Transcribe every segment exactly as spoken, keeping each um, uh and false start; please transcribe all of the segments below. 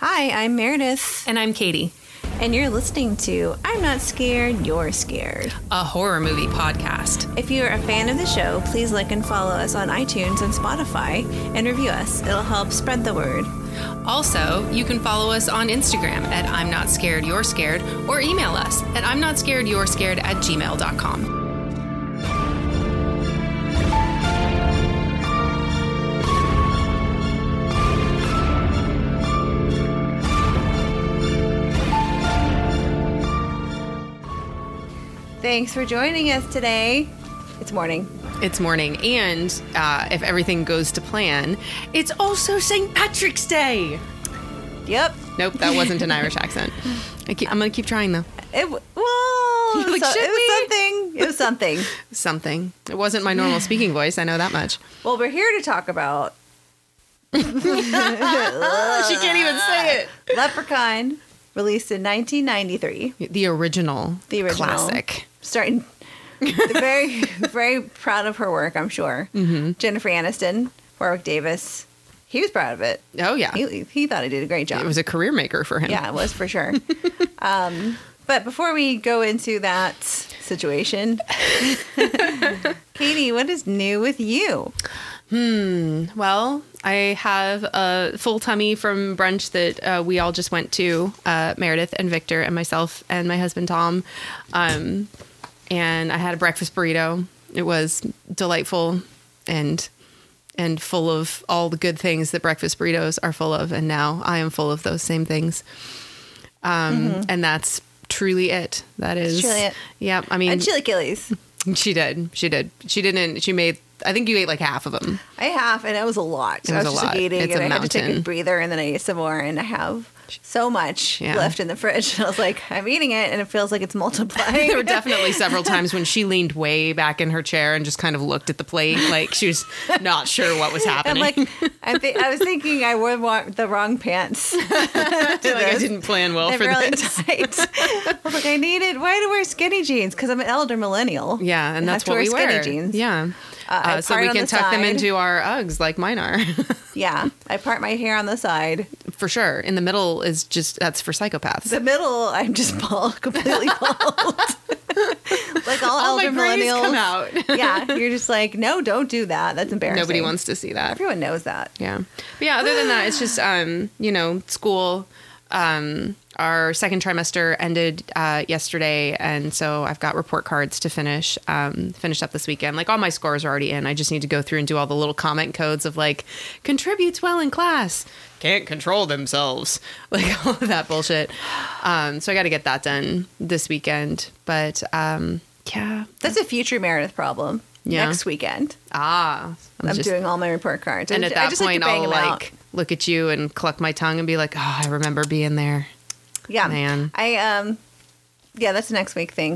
Hi, I'm Meredith. And I'm Katie. And you're listening to I'm Not Scared, You're Scared, a horror movie podcast. If you're a fan of the show, please like and follow us on iTunes and Spotify and review us. It'll help spread the word. Also, you can follow us on Instagram at I'm Not Scared, You're Scared, or email us at I'm Not Scared, You're Scared at gmail dot com. Thanks for joining us today. It's morning. It's morning, and uh, if everything goes to plan, it's also Saint Patrick's Day. Yep. Nope, that wasn't an Irish accent. I keep, I'm going to keep trying, though. It, well, Like, so, should it was something. It was something. Something. It wasn't my normal speaking voice, I know that much. Well, we're here to talk about... She can't even say it. Leprechaun, released in nineteen ninety-three. The original. The original. Classic. Starting... very, very proud of her work, I'm sure. Mm-hmm. Jennifer Aniston, Warwick Davis. He was proud of it. Oh, yeah. He, he thought he did a great job. It was a career maker for him. Yeah, it was for sure. um, but before we go into that situation, Katie, what is new with you? Hmm. Well, I have a full tummy from brunch that uh, we all just went to, uh, Meredith and Victor and myself and my husband, Tom. Um, and I had a breakfast burrito. It was delightful and and full of all the good things that breakfast burritos are full of. And now I am full of those same things. Um, mm-hmm. And that's truly it. That is. Truly it. Yeah. I mean. And chilaquiles. She did. She did. She didn't. She made. I think you ate like half of them. I half, and it was a lot. It was I was a just lot. eating, It's and a I had to take mountain. a breather, and then I ate some more, and I have so much Yeah. left in the fridge. I was like, I'm eating it, and it feels like it's multiplying. There were definitely several times when she leaned way back in her chair and just kind of looked at the plate like she was not sure what was I'm happening. like, I, th- I was thinking I wore wa- the wrong pants. like I didn't plan well They're for really this. tight. I was like, I needed. Why do I wear skinny jeans? Because I'm an elder millennial. Yeah, and I that's have to what we wear wear. skinny jeans. Yeah. Uh, I Uh, so part we on can the tuck them side. into our Uggs like mine are. Yeah, I part my hair on the side. For sure. In the middle is just, that's for psychopaths. The middle, I'm just bald, completely bald. Like all, All my elder grays millennials. come out. Yeah, you're just like, no, don't do that. That's embarrassing. Nobody wants to see that. Everyone knows that. Yeah. But yeah, other than that, it's just, um, you know, school. Um, our second trimester ended uh, yesterday, and so I've got report cards to finish, um, finish up this weekend. Like, all my scores are already in. I just need to go through and do all the little comment codes of, like, contributes well in class, can't control themselves, like, all of that bullshit. Um, so I got to get that done this weekend. But, um, yeah. That's a future Meredith problem. Yeah. Next weekend. Ah. I'm, I'm just, doing all my report cards. and I, at I that just point, like to bang I'll, them like, out. look at you and cluck my tongue and be like, oh, I remember being there. Yeah. Man. I, um, yeah, that's a next week thing.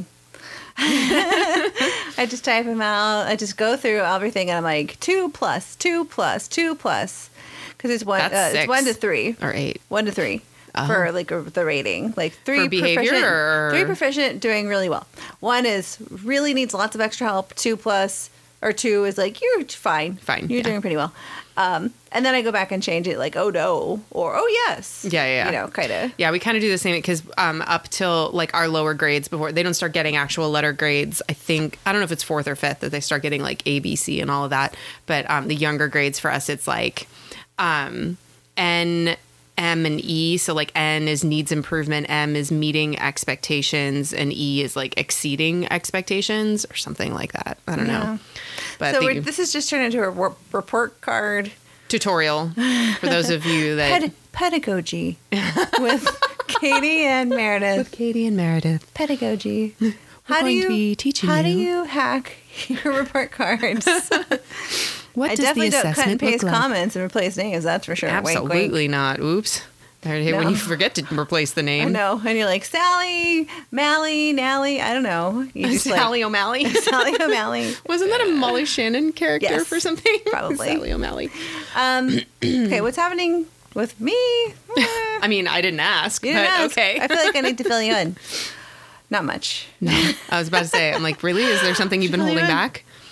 I just type them out. I just go through everything, and I'm like, two plus, two plus, two plus. Because it's one, That's uh, six. it's one to three. Or eight. One to three. For like a, the rating, like three For behavior proficient, or- three proficient, doing really well. One is really needs lots of extra help. Two plus or two is like you're fine, Fine, you're yeah. doing pretty well. Um, and then I go back and change it, like oh no or oh yes, Yeah, yeah, yeah. you know, kind of. Yeah, we kind of do the same because um, up till like our lower grades before they don't start getting actual letter grades. I think I don't know if it's fourth or fifth that they start getting like A, B, C, and all of that. But um, the younger grades for us, it's like um, N, M, and E. So like N is needs improvement, M is meeting expectations, and E is like exceeding expectations or something like that. I don't Yeah. know. But So the we're, this has just turned into a wor- report card tutorial for those of you that Ped- pedagogy with Katie and Meredith. with Katie and Meredith. Pedagogy. How do going you to be teaching how do you- you hack your report cards? What I does definitely the don't cut and assessment look paste like? comments and replace names. That's for sure. Wink, wink. Absolutely not. Oops. I hate when No. you forget to replace the I name. know. And you're like, Sally, Mally, Nally. I don't know. You just Sally O'Malley. like, Sally O'Malley. Wasn't that a Molly Shannon character Yes, for something? probably. Sally O'Malley. Um, okay, what's happening with me? Eh, I mean, I didn't ask, you didn't but ask. okay. I feel like I need to fill you in. Not much. No, I was about to say, I'm like, really? Is there something you've been Fill you holding in. back?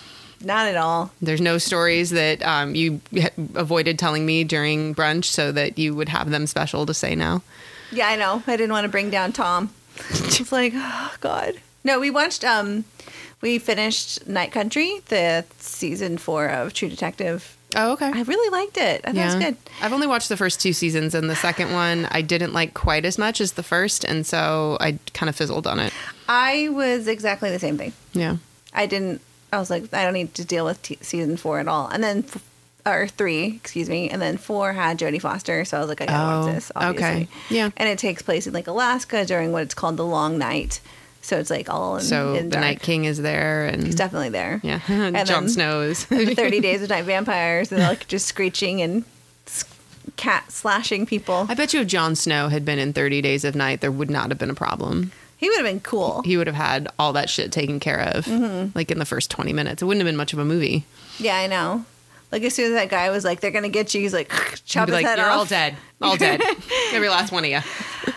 Not at all. There's no stories that um, you avoided telling me during brunch so that you would have them special to say now. Yeah, I know. I didn't want to bring down Tom. It's like, oh, God. No, we watched, um, we finished Night Country, the season four of True Detective. Oh, okay. I really liked it. I thought yeah. it was good. I've only watched the first two seasons, and the second one I didn't like quite as much as the first, and so I kind of fizzled on it. I was exactly the same thing. Yeah. I didn't, I was like, I don't need to deal with t- season four at all. And then, f- or three, excuse me, and then four had Jodie Foster, so I was like, I gotta Oh, watch this, obviously. okay. Yeah. And it takes place in like Alaska during what it's called the Long Night. So it's like all in, So in the dark. Night King is there, and He's definitely there. yeah, And Jon then Snow is. the thirty Days of Night Vampires, and they're like just screeching and s- cat slashing people. I bet you if Jon Snow had been in thirty Days of Night, there would not have been a problem. He would have been cool. He would have had all that shit taken care of, Mm-hmm. like in the first twenty minutes. It wouldn't have been much of a movie. Yeah, I know. Like as soon as that guy was like, "They're gonna get you," he's like, chop He'd his be like, head you're off. all dead, all dead, every last one of you.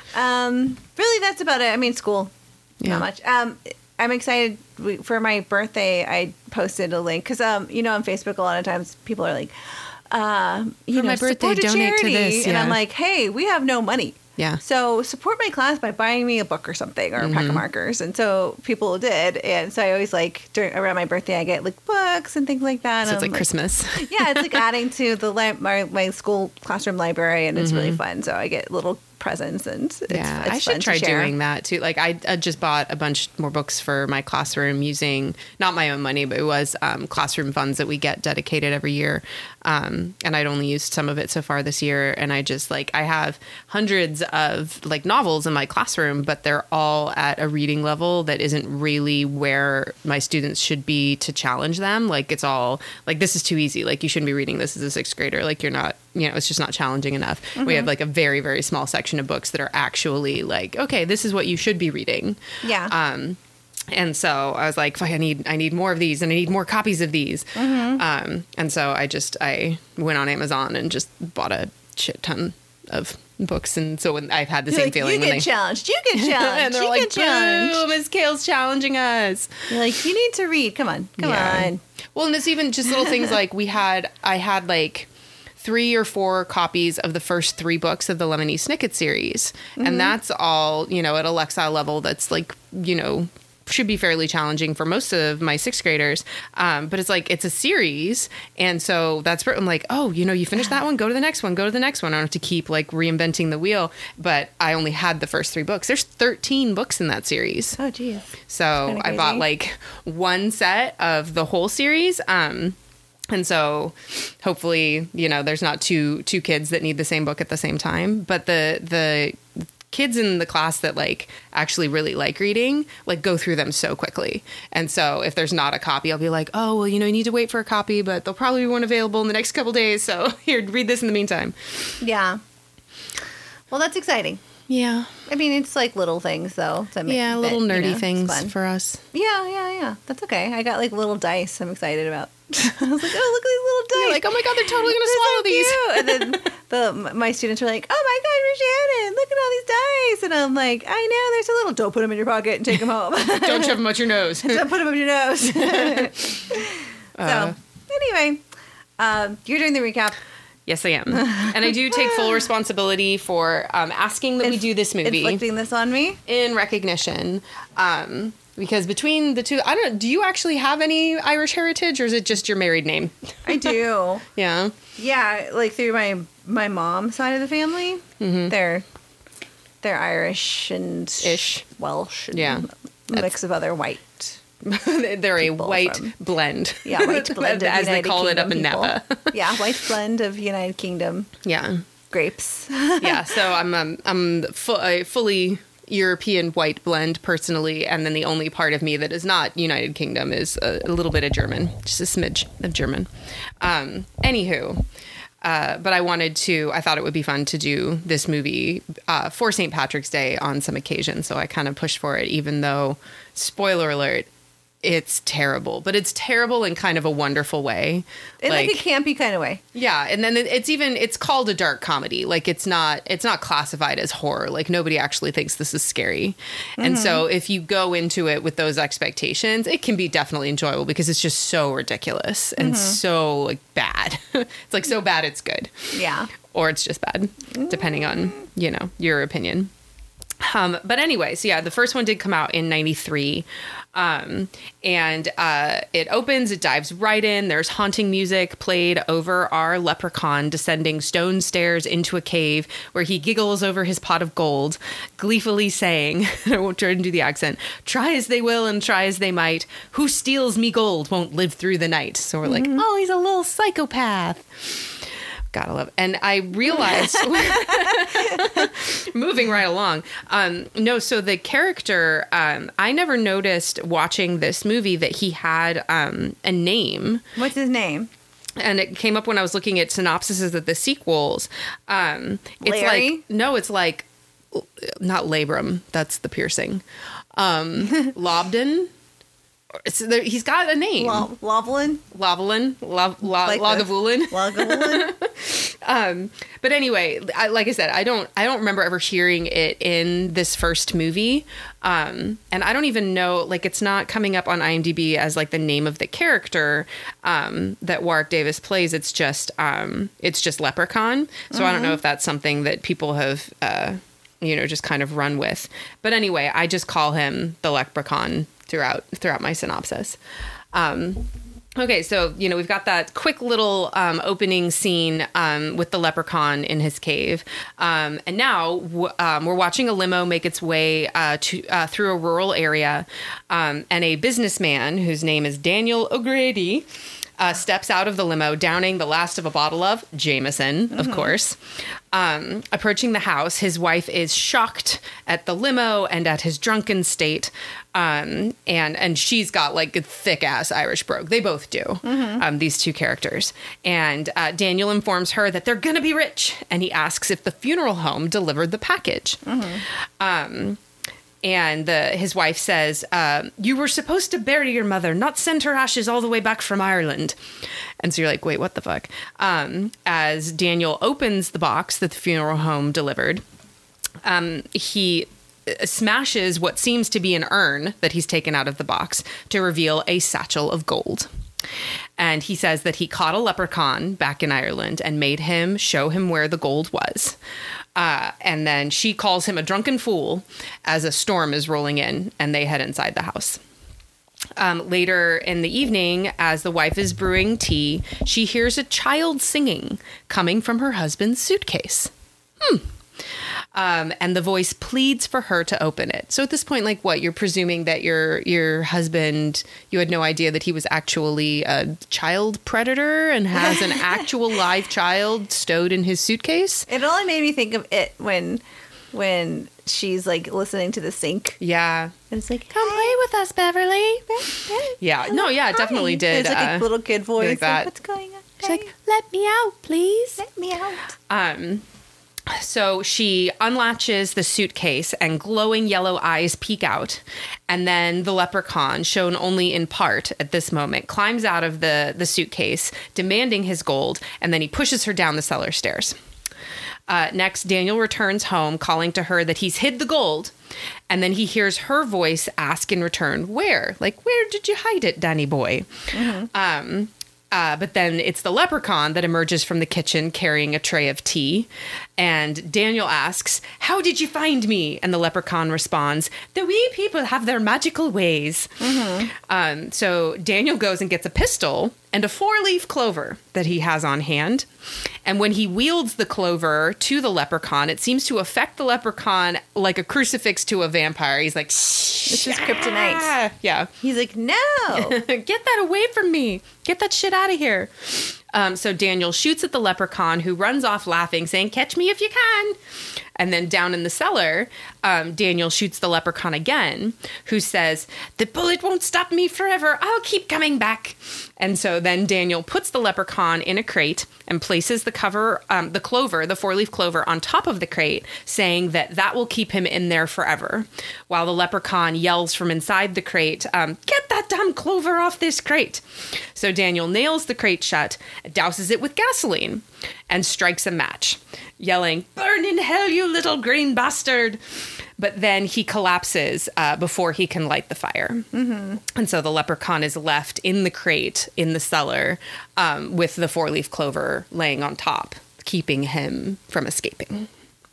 Um, really, that's about it. I mean, school, Yeah. not much. Um, I'm excited we, for my birthday. I posted a link because um, you know, on Facebook, a lot of times people are like, uh, you For know, my birthday, support a donate to charity. this, And yeah. I'm like, hey, we have no money. Yeah. So support my class by buying me a book or something or a Mm-hmm. pack of markers. And so people did. And so I always like during around my birthday, I get like books and things like that. So and it's I'm like Christmas. Yeah, it's like adding to the li- my, my school classroom library, and it's Mm-hmm. really fun. So I get little presents, and it's, Yeah, it's I fun should to try share. doing that too. Like I, I just bought a bunch more books for my classroom using not my own money, but it was um, classroom funds that we get dedicated every year. Um, and I'd only used some of it so far this year. And I just like, I have hundreds of like novels in my classroom, but they're all at a reading level that isn't really where my students should be to challenge them. Like it's all like, this is too easy. Like you shouldn't be reading this as a sixth grader. Like you're not, you know, it's just not challenging enough. Mm-hmm. We have like a very, very small section of books that are actually like, okay, this is what you should be reading. Yeah. Um, and so I was like, "Fuck, I need, I need more of these, and I need more copies of these. Mm-hmm. Um, and so I just, I went on Amazon and just bought a shit ton of books. And so when I've had the You're same like, feeling you when get they, challenged. You get challenged. and they're you like, get challenged. boom, Miss Kale's challenging us. You're like, you need to read. Come on. Come Yeah. on. Well, and it's even just little things like we had, I had like three or four copies of the first three books of the Lemony Snicket series. Mm-hmm. And that's all, you know, at a Lexile level that's like, you know, should be fairly challenging for most of my sixth graders. Um, but it's like, it's a series. And so that's where I'm like, oh, you know, you finish that one, go to the next one, go to the next one. I don't have to keep like reinventing the wheel. But I only had the first three books. There's thirteen books in that series. Oh, geez. So kinda I bought crazy. like one set of the whole series. Um, and so hopefully, you know, there's not two two kids that need the same book at the same time. But the the kids in the class that like actually really like reading, like go through them so quickly. And so if there's not a copy, I'll be like, oh, well, you know, you need to wait for a copy, but there'll probably be one available in the next couple days. So here, read this in the meantime. Yeah. Well, that's exciting. Yeah. I mean, it's like little things, though. That make, Yeah, that, little you nerdy know, it's things fun. for us. Yeah, yeah, yeah. That's okay. I got like little dice I'm excited about. I was like, oh, look at these little dice. You're like, oh my God, they're totally going to They're swallow so these. cute. And then the my students were like, "Oh my God, Shannon, look at all these dice!" And I'm like, "I know, they're so little. Don't put them in your pocket and take them home. Don't shove them out your nose. Don't put them up your nose." Uh, so anyway, um, you're doing the recap. Yes, I am. And I do take full responsibility for um, asking that we do this movie Inflicting this on me. in recognition. Um, because between the two, I don't know, do you actually have any Irish heritage or is it just your married name? I do. Yeah. Yeah, like through my my mom's side of the family, Mm-hmm. they're they're Irish and Ish. Welsh, and Yeah. a mix of other white. They're a People white from- blend. Yeah, white blend of As they United call it up in Kingdom Napa. people. Yeah, white blend of United Kingdom Yeah. grapes. Yeah. So I'm um, I'm fu- a fully European white blend personally, and then the only part of me that is not United Kingdom is a, a little bit of German, just a smidge of German. Um, anywho. Uh, but I wanted to, I thought it would be fun to do this movie uh, for Saint Patrick's Day on some occasion. So I kind of pushed for it, even though, spoiler alert, it's terrible, but it's terrible in kind of a wonderful way. In like, like a campy kind of way. Yeah. And then it's even, it's called a dark comedy. Like it's not, it's not classified as horror. Like nobody actually thinks this is scary. Mm-hmm. And so if you go into it with those expectations, it can be definitely enjoyable because it's just so ridiculous and mm-hmm. so like bad. It's like so bad it's good. Yeah. Or it's just bad, depending on, you know, your opinion. Um, but anyway, so yeah, the first one did come out in ninety-three. Um, and uh, it opens, it dives right in. There's haunting music played over our leprechaun descending stone stairs into a cave where he giggles over his pot of gold, gleefully saying, I won't try to do the accent, try as they will and try as they might, who steals me gold won't live through the night. So we're like, mm-hmm. oh, he's a little psychopath. Gotta love it. And I realized, moving right along, um, no, so the character, um, I never noticed watching this movie that he had um, a name. What's his name? And it came up when I was looking at synopsises of the sequels. Um, it's Larry? like, no, it's like, not labrum. That's the piercing. Um, Lobden. It's, there, he's got a name. Lo- Lovelin? Lovelin. Lo- lo- like Lagavulin. Lagavulin. um, but anyway, I, like I said, I don't I don't remember ever hearing it in this first movie. Um, and I don't even know, like, it's not coming up on IMDb as, like, the name of the character um, that Warwick Davis plays. It's just, um, it's just Leprechaun. So mm-hmm. I don't know if that's something that people have, uh, you know, just kind of run with. But anyway, I just call him the Leprechaun throughout throughout my synopsis. Um, okay, so, you know, we've got that quick little um, opening scene um, with the leprechaun in his cave. Um, and now w- um, we're watching a limo make its way uh, to uh, through a rural area. Um, and a businessman whose name is Daniel O'Grady Uh, steps out of the limo, downing the last of a bottle of Jameson, mm-hmm. of course. Um, approaching the house, his wife is shocked at the limo and at his drunken state. Um, and and she's got like a thick ass Irish brogue. They both do, mm-hmm. um, these two characters. And uh, Daniel informs her that they're going to be rich. And he asks if the funeral home delivered the package. Mm-hmm. Um And the, his wife says, uh, you were supposed to bury your mother, not send her ashes all the way back from Ireland. And so you're like, wait, what the fuck? Um, as Daniel opens the box that the funeral home delivered, um, he smashes what seems to be an urn that he's taken out of the box to reveal a satchel of gold. And he says that he caught a leprechaun back in Ireland and made him show him where the gold was. Uh, and then she calls him a drunken fool as a storm is rolling in and they head inside the house. Um, later in the evening, as the wife is brewing tea, she hears a child singing coming from her husband's suitcase. Hmm. Um, and the voice pleads for her to open it. So at this point, like, what, you're presuming that your your husband, you had no idea that he was actually a child predator and has an actual live child stowed in his suitcase? It only made me think of it when when she's like listening to the sink. Yeah. And it's like, come play with us, Beverly. Yeah. No, yeah, it definitely did. It's like uh, a little kid voice. Like that. Like, what's going on? She's like, let me out, please. Let me out. Um... So she unlatches the suitcase and glowing yellow eyes peek out. And then the leprechaun, shown only in part at this moment, climbs out of the, the suitcase, demanding his gold. And then he pushes her down the cellar stairs. Uh, next, Daniel returns home, calling to her that he's hid the gold. And then he hears her voice ask in return, where? Like, where did you hide it, Danny boy? Mm-hmm. Um... Uh, but then it's the leprechaun that emerges from the kitchen carrying a tray of tea. And Daniel asks, how did you find me? And the leprechaun responds, the wee people have their magical ways. Mm-hmm. Um, so Daniel goes and gets a pistol and a four-leaf clover that he has on hand. And when he wields the clover to the leprechaun, it seems to affect the leprechaun like a crucifix to a vampire. He's like, this is kryptonite. Yeah. He's like, no. Get that away from me. Get that shit out of here. Um, so Daniel shoots at the leprechaun, who runs off laughing, saying, catch me if you can. And then down in the cellar, um, Daniel shoots the leprechaun again, who says, the bullet won't stop me forever. I'll keep coming back. And so then Daniel puts the leprechaun in a crate and places the cover, um, the clover, the four-leaf clover on top of the crate, saying that that will keep him in there forever. While the leprechaun yells from inside the crate, um, get that damn clover off this crate. So Daniel nails the crate shut, douses it with gasoline, and strikes a match, yelling, burn in hell, you little green bastard. But then he collapses uh, before he can light the fire. Mm-hmm. And so the leprechaun is left in the crate in the cellar um, with the four-leaf clover laying on top, keeping him from escaping.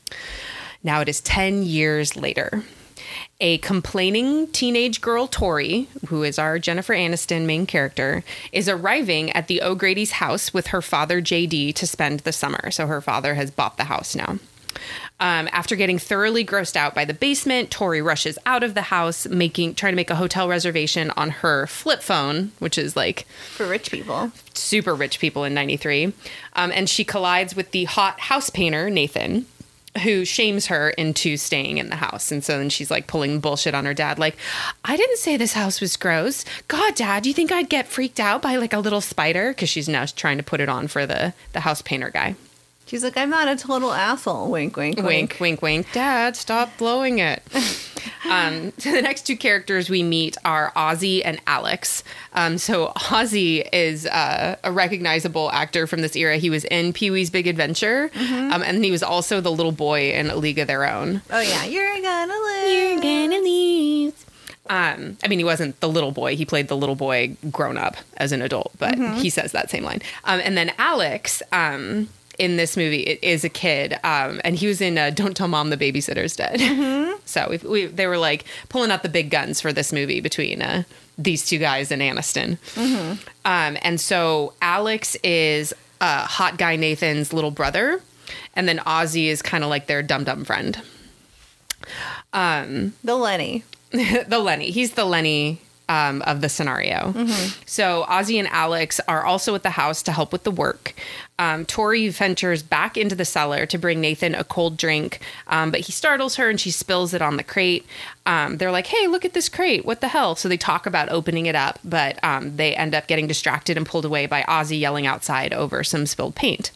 Now it is ten years later. A complaining teenage girl, Tori, who is our Jennifer Aniston main character, is arriving at the O'Grady's house with her father, J D, to spend the summer. So her father has bought the house now. Um, after getting thoroughly grossed out by the basement, Tori rushes out of the house, making trying to make a hotel reservation on her flip phone, which is like for rich people, super rich people in ninety-three. Um, and she collides with the hot house painter, Nathan, who shames her into staying in the house. And so then she's like pulling bullshit on her dad. Like, I didn't say this house was gross. God, Dad, do you think I'd get freaked out by like a little spider? Because she's now trying to put it on for the, the house painter guy. She's like, I'm not a total asshole. Wink, wink, wink. Wink, wink, wink. Dad, stop blowing it. um, so the next two characters we meet are Ozzy and Alex. Um, so Ozzy is uh, a recognizable actor from this era. He was in Pee-wee's Big Adventure. Mm-hmm. Um, and he was also the little boy in A League of Their Own. Oh, yeah. You're gonna lose. You're gonna lose. Um, I mean, he wasn't the little boy. He played the little boy grown up as an adult, but mm-hmm. he says that same line. Um, and then Alex... Um, in this movie, it is a kid, um, and he was in uh, Don't Tell Mom the Babysitter's Dead. Mm-hmm. So we, we, they were like pulling out the big guns for this movie between uh, these two guys and Aniston. Mm-hmm. Um, and so Alex is uh, hot guy Nathan's little brother, and then Ozzy is kind of like their dum-dum friend. Um, the Lenny. the Lenny. He's the Lenny Um, of the scenario. Mm-hmm. So Ozzy and Alex are also at the house to help with the work. Um, Tori ventures back into the cellar to bring Nathan a cold drink, um, but he startles her and she spills it on the crate. Um, they're like, hey, look at this crate. What the hell? So they talk about opening it up, but um, they end up getting distracted and pulled away by Ozzy yelling outside over some spilled paint.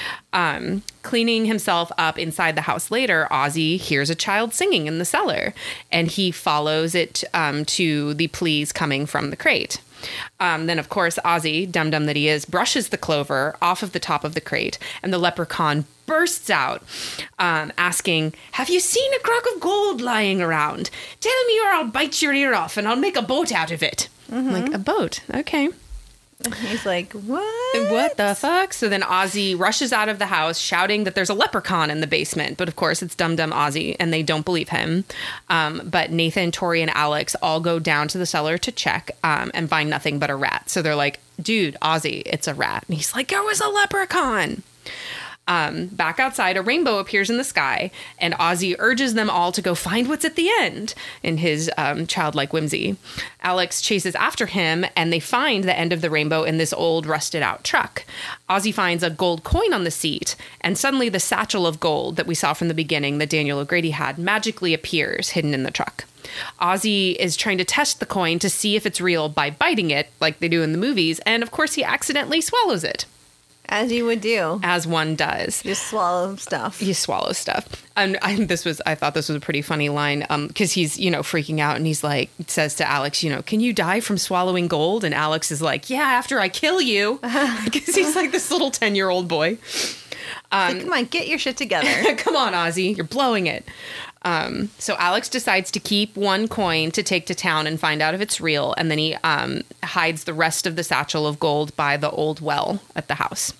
Um, cleaning himself up inside the house later, Ozzy hears a child singing in the cellar, and he follows it um, to the pleas coming from the crate. Um, then, of course, Ozzy, dum-dum that he is, brushes the clover off of the top of the crate, and the leprechaun bursts out, um, asking, have you seen a crock of gold lying around? Tell me or I'll bite your ear off, and I'll make a boat out of it. Mm-hmm. Like, a boat? Okay. He's like, what? What the fuck? So then Ozzy rushes out of the house shouting that there's a leprechaun in the basement. But of course, it's Dum Dum Ozzy and they don't believe him. Um, but Nathan, Tori, and Alex all go down to the cellar to check um, and find nothing but a rat. So they're like, dude, Ozzy, it's a rat. And he's like, it was a leprechaun. Um, back outside, a rainbow appears in the sky, and Ozzy urges them all to go find what's at the end in his um, childlike whimsy. Alex chases after him, and they find the end of the rainbow in this old, rusted-out truck. Ozzy finds a gold coin on the seat, and suddenly the satchel of gold that we saw from the beginning that Daniel O'Grady had magically appears hidden in the truck. Ozzy is trying to test the coin to see if it's real by biting it, like they do in the movies, and of course he accidentally swallows it. As you would do. As one does. You swallow stuff. You swallow stuff. And I, this was, I thought this was a pretty funny line um, because he's, you know, freaking out and he's like, says to Alex, you know, can you die from swallowing gold? And Alex is like, yeah, after I kill you. Because he's like this little ten-year-old boy. Um, like, come on, get your shit together. Come on, Ozzy. You're blowing it. Um, so Alex decides to keep one coin to take to town and find out if it's real. And then he um, hides the rest of the satchel of gold by the old well at the house.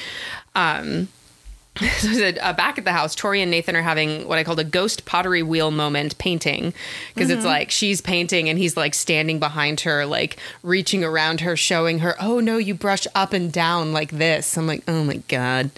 Um, so uh, back at the house, Tori and Nathan are having what I called a ghost pottery wheel moment painting. Because mm-hmm. it's like she's painting and he's like standing behind her, like reaching around her, showing her, oh no, you brush up and down like this. I'm like, oh my God.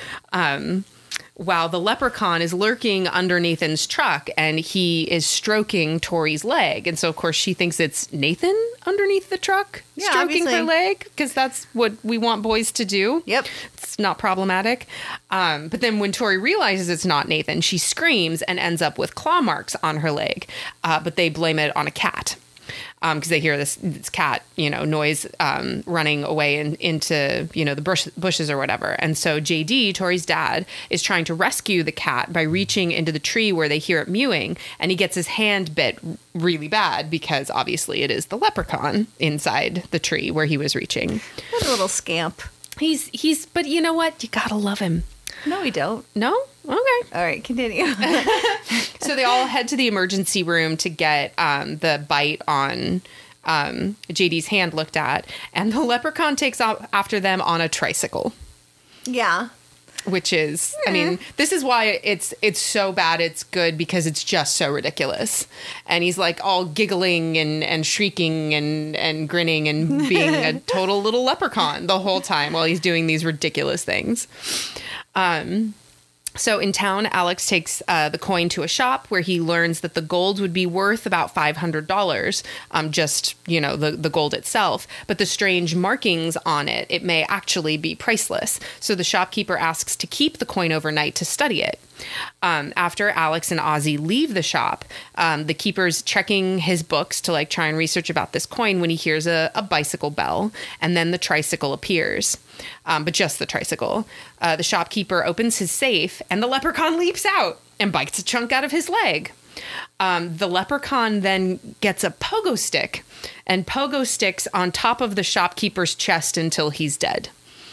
Um, While the leprechaun is lurking under Nathan's truck and he is stroking Tori's leg. And so, of course, she thinks it's Nathan underneath the truck yeah, stroking obviously. her leg because that's what we want boys to do. Yep. It's not problematic. Um, but then when Tori realizes it's not Nathan, she screams and ends up with claw marks on her leg. Uh, but they blame it on a cat. because they hear this, this cat, you know, noise um, running away in, into, you know, the bush, bushes or whatever. And so J D, Tori's dad, is trying to rescue the cat by reaching into the tree where they hear it mewing. And he gets his hand bit really bad because obviously it is the leprechaun inside the tree where he was reaching. What a little scamp. He's, he's, but you know what? You gotta love him. No, we don't. No? Okay. All right, continue. So they all head to the emergency room to get um, the bite on um, J D's hand looked at. And the leprechaun takes off after them on a tricycle. Yeah. Which is, I mean, this is why it's it's so bad it's good, because it's just so ridiculous. And he's like all giggling and, and shrieking and, and grinning and being a total little leprechaun the whole time while he's doing these ridiculous things. Um, so in town, Alex takes uh, the coin to a shop where he learns that the gold would be worth about five hundred dollars, um, just, you know, the, the gold itself. But the strange markings on it, it may actually be priceless. So the shopkeeper asks to keep the coin overnight to study it. Um, after Alex and Ozzy leave the shop, um, the keeper's checking his books to like try and research about this coin when he hears a, a bicycle bell, and then the tricycle appears. Um, but just the tricycle. Uh, the shopkeeper opens his safe, and the leprechaun leaps out and bites a chunk out of his leg. Um, the leprechaun then gets a pogo stick and pogo sticks on top of the shopkeeper's chest until he's dead.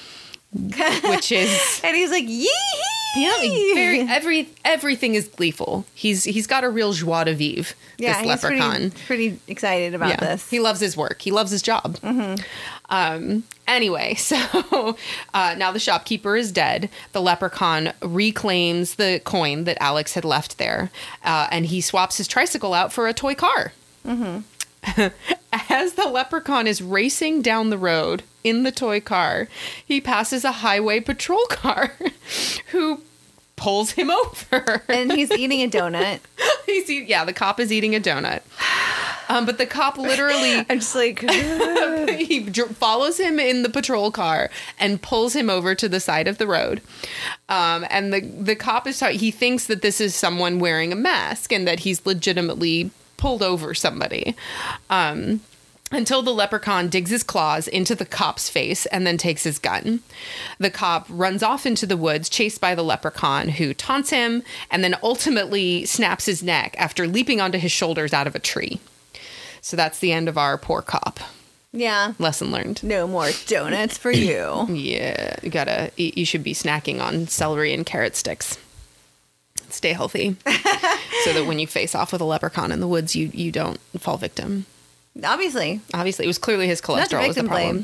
Which is, and he's like, yee yeah, very every everything is gleeful. He's he's got a real joie de vivre. Yeah, this he's leprechaun. Pretty, pretty excited about yeah, this. He loves his work. He loves his job. Mm-hmm. Um, anyway, so uh, now the shopkeeper is dead. The leprechaun reclaims the coin that Alex had left there, uh, and he swaps his tricycle out for a toy car. Mm-hmm. As the leprechaun is racing down the road in the toy car, he passes a highway patrol car who pulls him over. And he's eating a donut. he's eat- yeah, the cop is eating a donut. Um, but the cop literally... I'm just like... he dr- follows him in the patrol car and pulls him over to the side of the road. Um, and the, the cop is... Ta- he thinks that this is someone wearing a mask and that he's legitimately pulled over somebody. Um... Until the leprechaun digs his claws into the cop's face and then takes his gun. The cop runs off into the woods, chased by the leprechaun, who taunts him and then ultimately snaps his neck after leaping onto his shoulders out of a tree. So that's the end of our poor cop. Yeah. Lesson learned. No more donuts for you. Yeah, you gotta, you should be snacking on celery and carrot sticks. Stay healthy. So that when you face off with a leprechaun in the woods, you, you don't fall victim. Obviously. Obviously, it was clearly his cholesterol was the problem.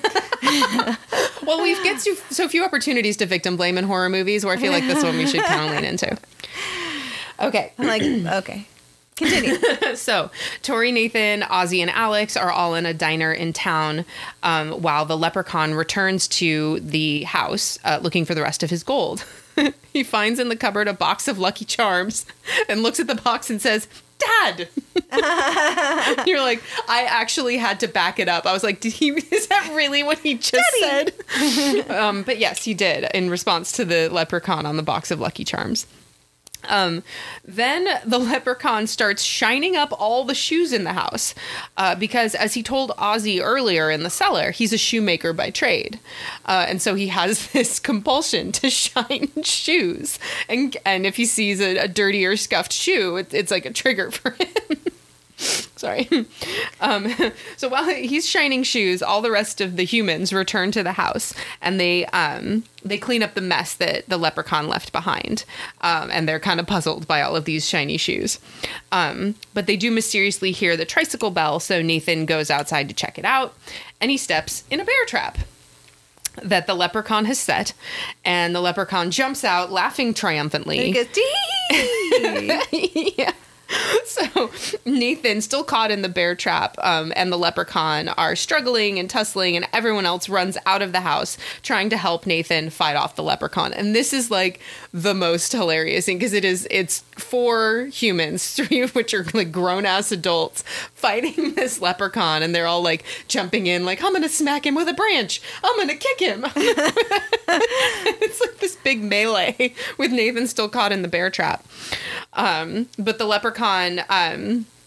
Well, we've get so, so few opportunities to victim blame in horror movies where I feel like this one we should kind of lean into. Okay. I'm like, okay. Continue. So, Tori, Nathan, Ozzy, and Alex are all in a diner in town um, while the leprechaun returns to the house uh, looking for the rest of his gold. He finds in the cupboard a box of Lucky Charms and looks at the box and says, Dad! You're like, I actually had to back it up. I was like, did he, is that really what he just Daddy! said? um, but yes, he did in response to the leprechaun on the box of Lucky Charms. Um, then the leprechaun starts shining up all the shoes in the house uh, because, as he told Ozzy earlier in the cellar, he's a shoemaker by trade. Uh, and so he has this compulsion to shine shoes. And and if he sees a, a dirty or scuffed shoe, it, it's like a trigger for him. Sorry. Um, so while he's shining shoes, all the rest of the humans return to the house and they um, they clean up the mess that the leprechaun left behind. Um, and they're kind of puzzled by all of these shiny shoes. Um, but they do mysteriously hear the tricycle bell. So Nathan goes outside to check it out and he steps in a bear trap that the leprechaun has set. And the leprechaun jumps out laughing triumphantly. And he goes, Dee! Yeah. So Nathan, still caught in the bear trap, um, and the leprechaun are struggling and tussling, and everyone else runs out of the house trying to help Nathan fight off the leprechaun. And this is like the most hilarious thing because it is it's four humans, three of which are like grown ass adults fighting this leprechaun, and they're all like jumping in, like I'm gonna smack him with a branch, I'm gonna kick him. It's like this big melee with Nathan still caught in the bear trap. Um, but the leprechaun, um,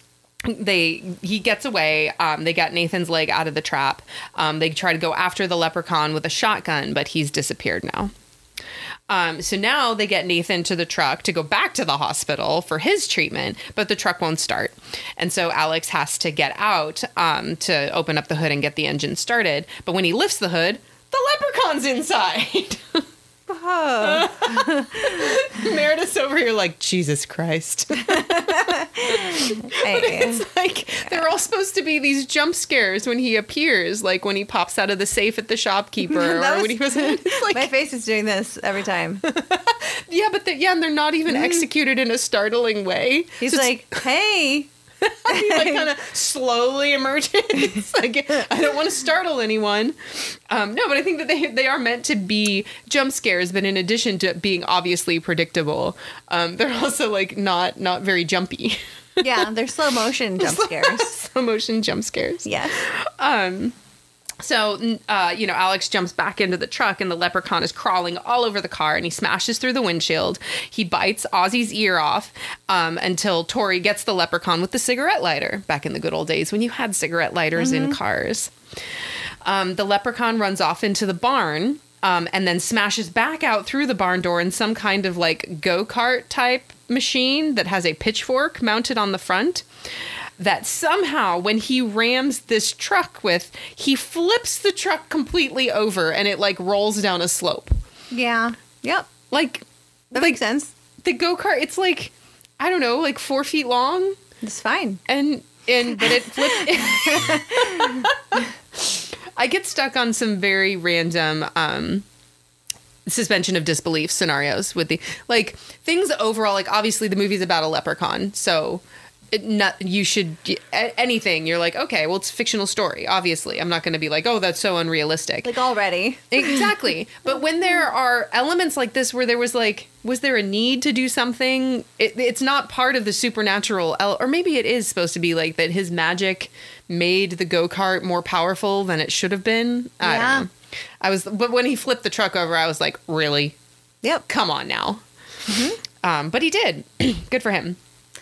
they he gets away. Um, they got Nathan's leg out of the trap. Um, they try to go after the leprechaun with a shotgun, but he's disappeared now. Um, so now they get Nathan to the truck to go back to the hospital for his treatment, but the truck won't start. And so Alex has to get out um, to open up the hood and get the engine started. But when he lifts the hood, the leprechaun's inside. Oh. Meredith's over here like, Jesus Christ. But it's like, they're all supposed to be these jump scares when he appears, like when he pops out of the safe at the shopkeeper, or was, when he was it's like, my face is doing this every time. Yeah, but the, yeah, and they're not even executed in a startling way. He's So like, hey. he like kind of slowly emerges. Like, I don't want to startle anyone. Um, no, but I think that they they are meant to be jump scares, but in addition to being obviously predictable, um, they're also like not not very jumpy. Yeah, they're slow motion jump scares. Slow motion jump scares. Yes. Um, so, uh, you know, Alex jumps back into the truck and the leprechaun is crawling all over the car and he smashes through the windshield. He bites Ozzy's ear off um, until Tori gets the leprechaun with the cigarette lighter. Back in the good old days when you had cigarette lighters mm-hmm. in cars. Um, the leprechaun runs off into the barn um, and then smashes back out through the barn door in some kind of like go-kart type machine that has a pitchfork mounted on the front. That somehow, when he rams this truck with, he flips the truck completely over and it like rolls down a slope. Yeah. Yep. Like, that like, makes sense. The go-kart, it's like, I don't know, like four feet long. It's fine. And, and, but it flipped. I get stuck on some very random, um, suspension of disbelief scenarios with the, like, things overall, like, obviously the movie's about a leprechaun, so it not, you should, anything, you're like, okay, well, it's a fictional story, obviously. I'm not going to be like, oh, that's so unrealistic. Like, already. Exactly. But when there are elements like this where there was, like, was there a need to do something? It, it's not part of the supernatural, or maybe it is supposed to be, like, that his magic made the go-kart more powerful than it should have been. I yeah. don't know. I was, but when he flipped the truck over, I was like, really? Yep. Come on now. Mm-hmm. Um, but he did. Good for him.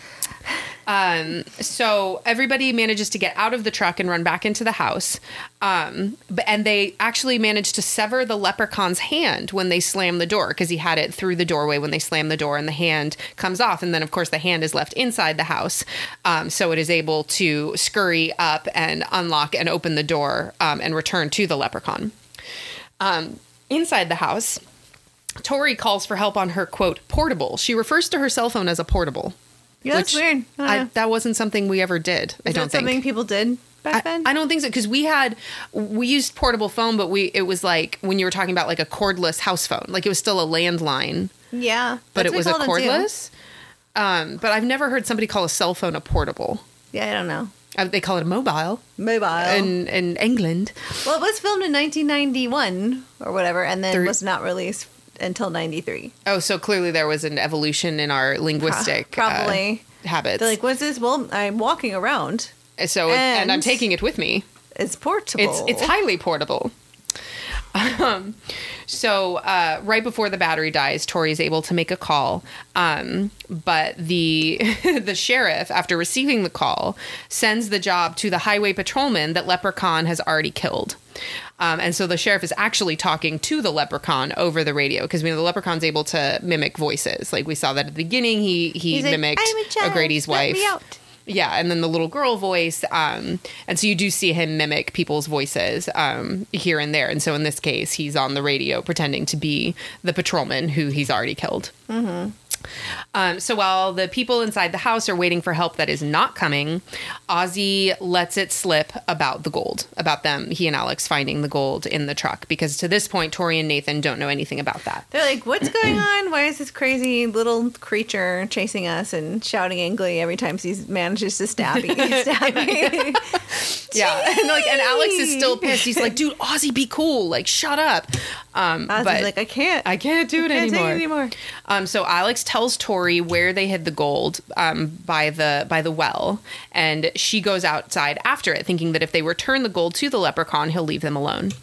Um, so everybody manages to get out of the truck and run back into the house. Um, but, and they actually managed to sever the leprechaun's hand when they slam the door, because he had it through the doorway when they slam the door, and the hand comes off. And then, of course, the hand is left inside the house. Um, so it is able to scurry up and unlock and open the door, um, and return to the leprechaun. Um, inside the house, Tori calls for help on her, quote, portable. She refers to her cell phone as a portable. Yeah, that's weird. I I, that wasn't something we ever did. Is I don't that something think people did back I, then? I don't think so, because we had we used portable phone, but we it was like when you were talking about like a cordless house phone, like it was still a landline. Yeah, but it was a cordless. Um, but I've never heard somebody call a cell phone a portable. Yeah, I don't know. Uh, they call it a mobile. Mobile in in England. Well, it was filmed in nineteen ninety-one or whatever, and then There, was not released until ninety-three. Oh, so clearly there was an evolution in our linguistic probably. Uh, habits. They're like, what's this? Well, I'm walking around. So, and, and I'm taking it with me. It's portable. It's it's highly portable. Um, so uh, right before the battery dies, Tori's able to make a call. Um, but the the sheriff, after receiving the call, sends the job to the highway patrolman that Leprechaun has already killed. Um, and so the sheriff is actually talking to the leprechaun over the radio, because we know the leprechaun's able to mimic voices. Like we saw that at the beginning, he he He's mimicked like, O'Grady's wife. Let me out. Yeah, and then the little girl voice. Um, and so you do see him mimic people's voices um, here and there. And so in this case, he's on the radio pretending to be the patrolman who he's already killed. Mm-hmm. Um, so while the people inside the house are waiting for help that is not coming, Ozzy lets it slip about the gold, about them, he and Alex finding the gold in the truck, because to this point, Tori and Nathan don't know anything about that. They're like, what's going on? Why is this crazy little creature chasing us and shouting angrily every time he manages to stab me? Stab me. Yeah, and like, and Alex is still pissed. He's like, dude, Ozzy, be cool. Like, shut up. Um, Ozzy's but like, I can't. I can't do it I can't anymore. Take it anymore. Um, so Alex tells Tori where they hid the gold um, by the by the well, and she goes outside after it, thinking that if they return the gold to the leprechaun, he'll leave them alone.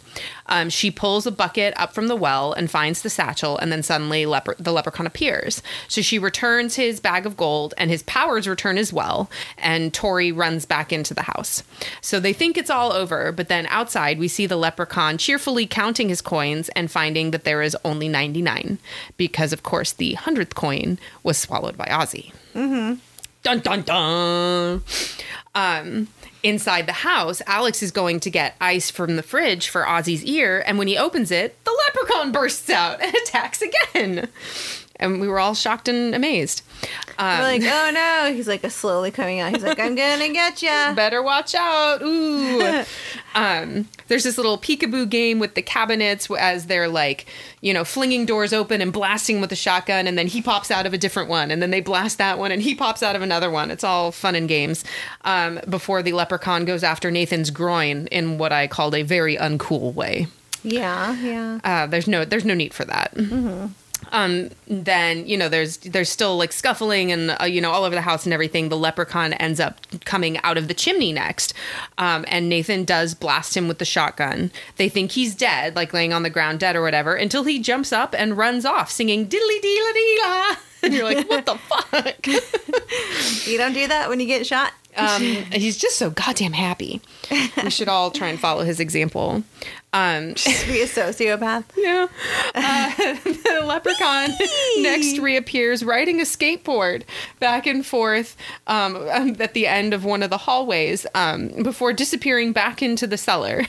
Um, she pulls a bucket up from the well and finds the satchel, and then suddenly leper- the leprechaun appears. So she returns his bag of gold, and his powers return as well, and Tori runs back into the house. So they think it's all over, but then outside we see the leprechaun cheerfully counting his coins and finding that there is only ninety-nine, because of course the hundredth coin was swallowed by Ozzy. Mm-hmm. Dun dun dun. Um, inside the house, Alex is going to get ice from the fridge for Ozzy's ear, and when he opens it, the leprechaun bursts out and attacks again. And we were all shocked and amazed. Um, we're like, oh no. He's like slowly coming out. He's like, I'm gonna get ya. Better watch out. Ooh. um, there's this little peekaboo game with the cabinets as they're like, you know, flinging doors open and blasting with a shotgun. And then he pops out of a different one. And then they blast that one and he pops out of another one. It's all fun and games. Um, before the leprechaun goes after Nathan's groin in what I called a very uncool way. Yeah, yeah. Uh, there's no, there's no need for that. Mm-hmm. Um, then, you know, there's, there's still like scuffling and, uh, you know, all over the house and everything. The leprechaun ends up coming out of the chimney next. Um, and Nathan does blast him with the shotgun. They think he's dead, like laying on the ground dead or whatever, until he jumps up and runs off singing diddly dee dee la. And you're like, what the fuck? You don't do that when you get shot? Um, he's just so goddamn happy. We should all try and follow his example. Um, Just be a sociopath. Yeah. Uh, the leprechaun next reappears riding a skateboard back and forth um, at the end of one of the hallways um, before disappearing back into the cellar.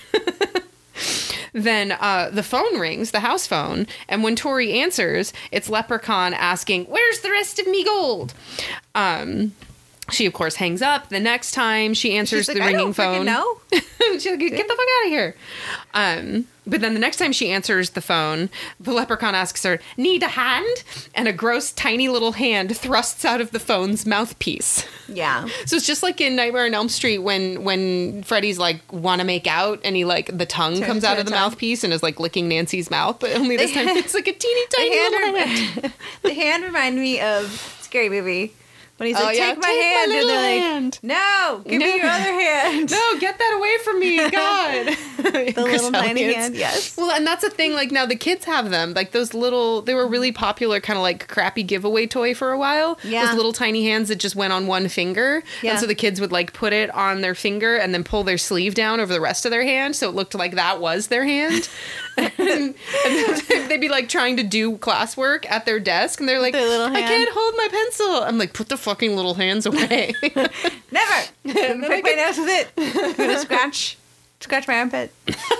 Then uh, the phone rings, the house phone, and when Tori answers, it's Leprechaun asking, "Where's the rest of me gold?" Um, she, of course, hangs up. The next time she answers She's the like, ringing I don't phone, know. she's like, "Get the fuck out of here!" Um, but then the next time she answers the phone, the leprechaun asks her, "Need a hand?" And a gross, tiny little hand thrusts out of the phone's mouthpiece. Yeah. So it's just like in Nightmare on Elm Street when when Freddy's like want to make out and he like the tongue Turns comes out to of the a tongue. mouthpiece and is like licking Nancy's mouth, but only this time it's like a teeny The tiny hand, little remi- hand. the hand reminded me of Scary Movie. When he's Oh, like, yeah, take my "Take my hand. and little they're like, hand." no, give No. me your other hand. No, get that away from me, God. The little tiny Elliot's- hand, yes. Well, and that's the thing, like now the kids have them. Like those little, they were really popular kind of like crappy giveaway toy for a while. Yeah. Those little tiny hands that just went on one finger. Yeah. And so the kids would like put it on their finger and then pull their sleeve down over the rest of their hand. So it looked like that was their hand. and, and they'd be like trying to do classwork at their desk and they're like, Their little I hand. can't hold my pencil. I'm like, put the fucking little hands away. Never. I'm then gonna I pick my nose with it. I'm gonna scratch, scratch my armpit.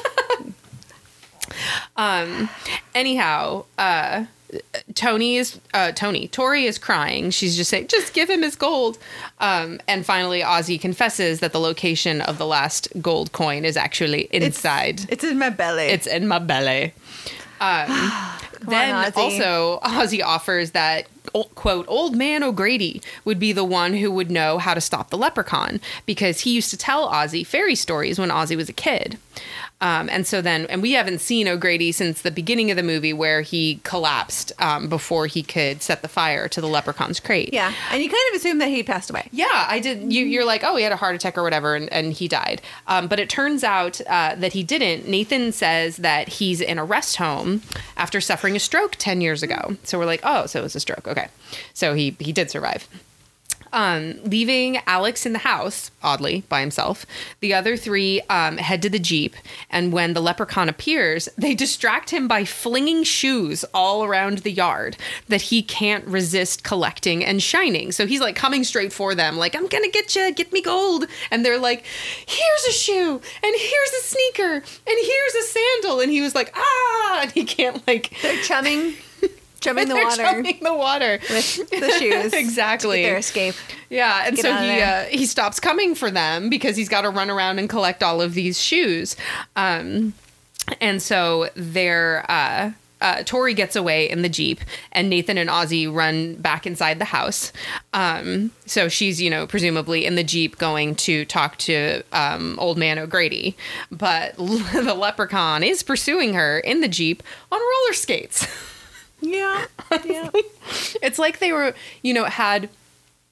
Um, anyhow, uh, Tony is, uh, Tony, Tori is crying. She's just saying, just give him his gold. Um, and finally Ozzy confesses that the location of the last gold coin is actually inside. It's in my belly. It's in my belly. Um, then on, Ozzy. also Ozzy offers that, quote, old man O'Grady would be the one who would know how to stop the leprechaun because he used to tell Ozzy fairy stories when Ozzy was a kid. Um, and so then, and we haven't seen O'Grady since the beginning of the movie where he collapsed um, before he could set the fire to the leprechaun's crate. yeah, and you kind of assume that he passed away. Yeah, I did. You, you're like, oh, he had a heart attack or whatever, and, and he died. Um, but it turns out uh, that he didn't. Nathan says that he's in a rest home after suffering a stroke ten years ago. So we're like, oh, so it was a stroke. Okay. So he, he did survive. Um, leaving Alex in the house, oddly, by himself, the other three um, head to the Jeep, and when the leprechaun appears, they distract him by flinging shoes all around the yard that he can't resist collecting and shining. So he's like coming straight for them, like, I'm gonna get you, get me gold. And they're like, here's a shoe, and here's a sneaker, and here's a sandal. And he was like, ah, and he can't like... They're chumming, chumming the They're water chumming the water. with the shoes. Exactly. To get their escape. Yeah, and Get so out of he there. uh, he stops coming for them because he's got to run around and collect all of these shoes. Um, and so they're uh, uh, Tori gets away in the Jeep, and Nathan and Ozzy run back inside the house. Um, so she's, you know, presumably in the Jeep going to talk to um, old man O'Grady, but the leprechaun is pursuing her in the Jeep on roller skates. Yeah. Yeah. It's like they were, you know, had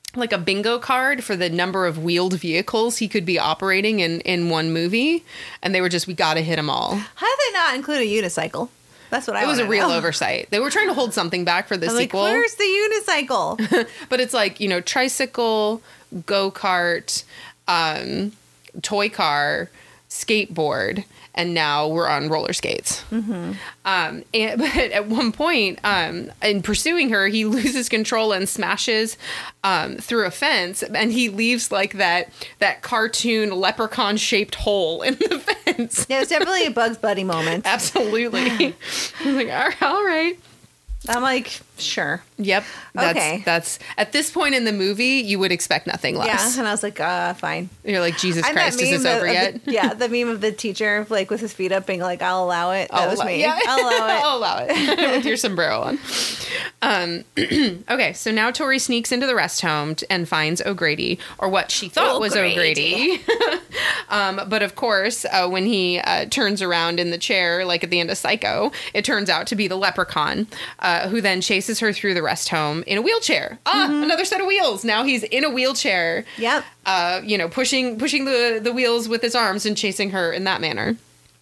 like a bingo card for the number of wheeled vehicles he could be operating in, in one movie. And they were just, we got to hit them all. How did they not include a unicycle? That's what I It was a wanna real know. oversight. They were trying to hold something back for the I'm sequel. Like, where's the unicycle? But it's like, you know, tricycle, go-kart, um, toy car, skateboard, and now we're on roller skates. Mm-hmm. Um, and, but at one point, um, in pursuing her, he loses control and smashes um, through a fence, and he leaves like that that cartoon leprechaun-shaped hole in the fence. Yeah, it was definitely a Bugs Bunny moment. Absolutely. I'm like, all right, all right. I'm like, sure. Yep. That's, Okay. That's at this point in the movie, you would expect nothing less. Yeah, and I was like, uh, fine. You're like, Jesus And that Christ, is this meme over of yet? the- yeah, the meme of the teacher, like, with his feet up being like, I'll allow it. That I'll was allow- me. Yeah. I'll allow it. I'll allow it with your sombrero on. Um, okay, so now Tori sneaks into the rest home t- and finds O'Grady, or what she thought was O'Grady. O'Grady. um, but of course, uh, when he uh, turns around in the chair, like at the end of Psycho, it turns out to be the leprechaun, uh, who then chases her through the rest home in a wheelchair. Ah, Mm-hmm. another set of wheels. Now he's in a wheelchair. Yep. Uh, you know, pushing pushing the the wheels with his arms and chasing her in that manner.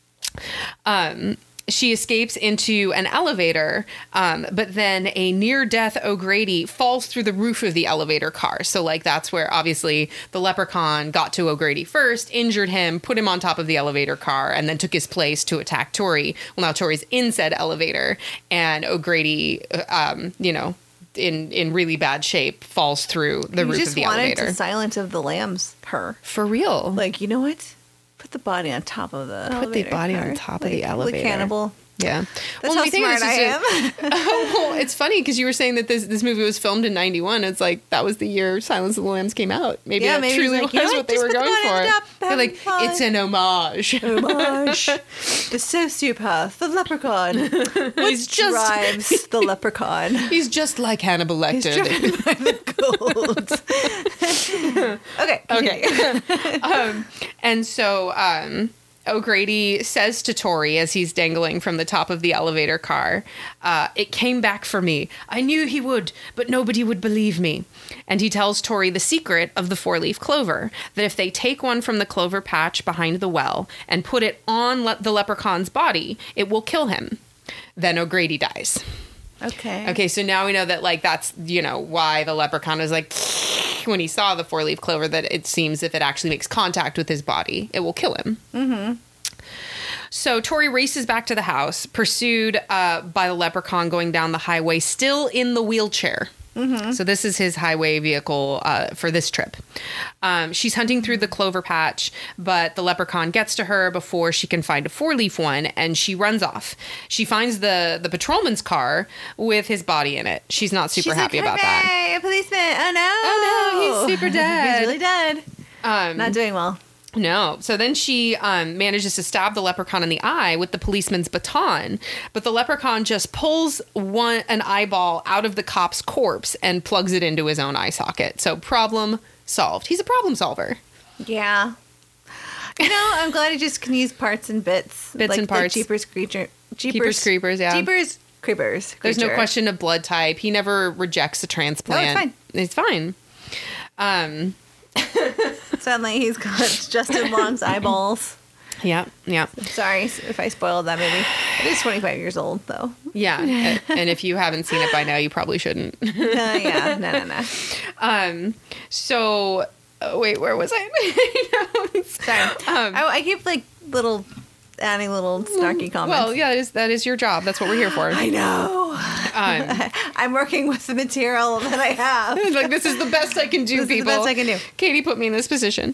Um, she escapes into an elevator, um, but then a near-death O'Grady falls through the roof of the elevator car. So, like, that's where obviously the leprechaun got to O'Grady first, injured him, put him on top of the elevator car, and then took his place to attack Tori. Well, now Tori's in said elevator, and O'Grady, uh, um, you know, in in really bad shape, falls through the You roof just of the wanted elevator. to Silence of the Lambs her. For real. Like, you know what? Put the body on top of the Put the elevator body on car. top of the Like- elevator. Like Cannibal. Yeah. That's the how thing is, smart I it's just am. a- oh, well, it's funny because you were saying that this this movie was filmed in ninety-one. It's like that was the year Silence of the Lambs came out. Maybe Yeah, that maybe truly he's like, was you know what what? they Just were put the going body on for. top, They're have like, fun. it's an homage. Homage. The sociopath, the leprechaun. What He's just- drives the leprechaun? He's just like Hannibal He's Lecter. driven by the gold. Okay. continue. Okay. um, and so um, O'Grady says to Tori as he's dangling from the top of the elevator car, uh, it came back for me. I knew he would, but nobody would believe me. And he tells Tori the secret of the four-leaf clover, that if they take one from the clover patch behind the well and put it on le- the leprechaun's body, it will kill him. Then O'Grady dies. Okay. Okay, so now we know that, like, that's, you know, why the leprechaun is like, when he saw the four-leaf clover, that it seems if it actually makes contact with his body, it will kill him. Mm-hmm. So Tori races back to the house, pursued uh, by the leprechaun going down the highway, still in the wheelchair. Mm-hmm. So this is his highway vehicle uh, for this trip. Um, she's hunting through the clover patch, but the leprechaun gets to her before she can find a four-leaf one, and she runs off. She finds the the patrolman's car with his body in it. She's not super She's happy like, about that. "Hooray, a policeman. Oh, no. Oh, no, he's super dead. He's really dead. Um, Not doing well. No. So then she um, manages to stab the leprechaun in the eye with the policeman's baton, but the leprechaun just pulls one an eyeball out of the cop's corpse and plugs it into his own eye socket. So problem solved. He's a problem solver. Yeah. You know, I'm glad he just can use parts and bits. Bits like and the parts. Jeepers creature. Jeepers, Keepers creepers, yeah. Jeepers creepers. There's no creature. question of blood type. He never rejects a transplant. fine. It's fine. Um, Suddenly he's got Justin Long's eyeballs. yeah, yeah. Sorry if I spoiled that movie. It is twenty-five years old, though. Yeah. and, and if you haven't seen it by now, you probably shouldn't. Uh, yeah, no, no, no. Um, so, uh, wait, where was I? Sorry. Um, I, I keep like little, adding little snarky comments. Well, yeah, that is, that is your job. That's what we're here for. I know. Um, I'm working with the material that I have. like, this is the best I can do, This is the people. best I can do. Katie put me in this position.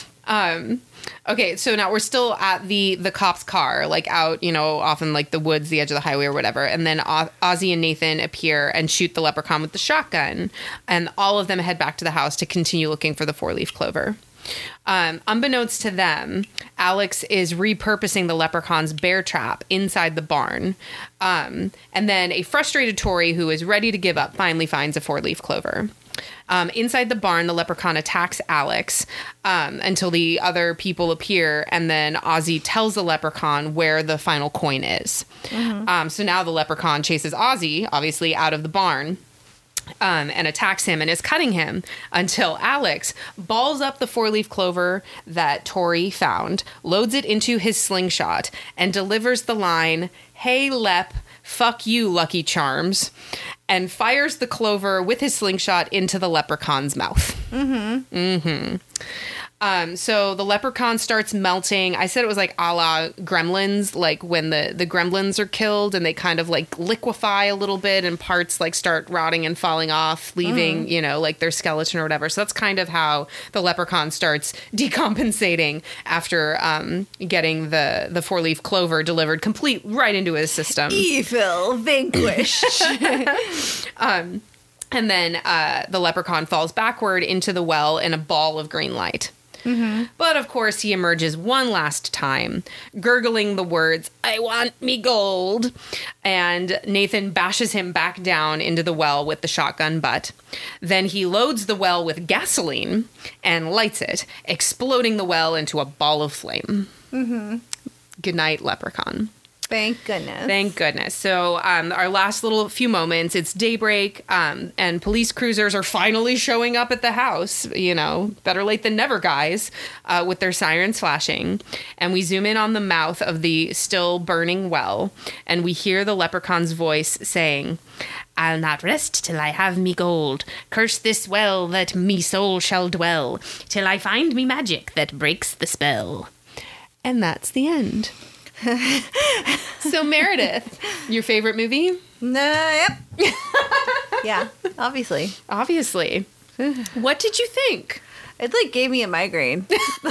Um, okay, so now we're still at the the cop's car, like out, you know, off in like the woods, the edge of the highway or whatever. And then o- Ozzy and Nathan appear and shoot the leprechaun with the shotgun. And all of them head back to the house to continue looking for the four-leaf clover. Um, unbeknownst to them, Alex is repurposing the leprechaun's bear trap inside the barn. Um, and then a frustrated Tori who is ready to give up finally finds a four-leaf clover. Um, inside the barn, the leprechaun attacks Alex um, until the other people appear, and then Ozzy tells the leprechaun where the final coin is. Mm-hmm. Um, so now the leprechaun chases Ozzy, obviously, out of the barn. Um, and attacks him and is cutting him until Alex balls up the four-leaf clover that Tori found, loads it into his slingshot, and delivers the line, "Hey, Lep, fuck you, Lucky Charms," and fires the clover with his slingshot into the leprechaun's mouth. Mm-hmm. Mm-hmm. Um, so the leprechaun starts melting. I said it was like a la Gremlins, like when the, the gremlins are killed and they kind of like liquefy a little bit and parts like start rotting and falling off, leaving, mm. you know, like their skeleton or whatever. So that's kind of how the leprechaun starts decompensating after um, getting the, the four-leaf clover delivered complete right into his system. Evil vanquished. um, and then uh, the leprechaun falls backward into the well in a ball of green light. Mm-hmm. But of course, he emerges one last time, gurgling the words, "I want me gold." And Nathan bashes him back down into the well with the shotgun butt. Then he loads the well with gasoline and lights it, exploding the well into a ball of flame. Mm-hmm. Good night, leprechaun. Thank goodness. Thank goodness. So um, our last little few moments, it's daybreak, um, and police cruisers are finally showing up at the house. You know, better late than never, guys, uh, with their sirens flashing. And we zoom in on the mouth of the still burning well, and we hear the leprechaun's voice saying, "I'll not rest till I have me gold. Curse this well that me soul shall dwell, till I find me magic that breaks the spell." And that's the end. So Meredith, your favorite movie? No, yep. Yeah, obviously. Obviously. What did you think? It like gave me a migraine.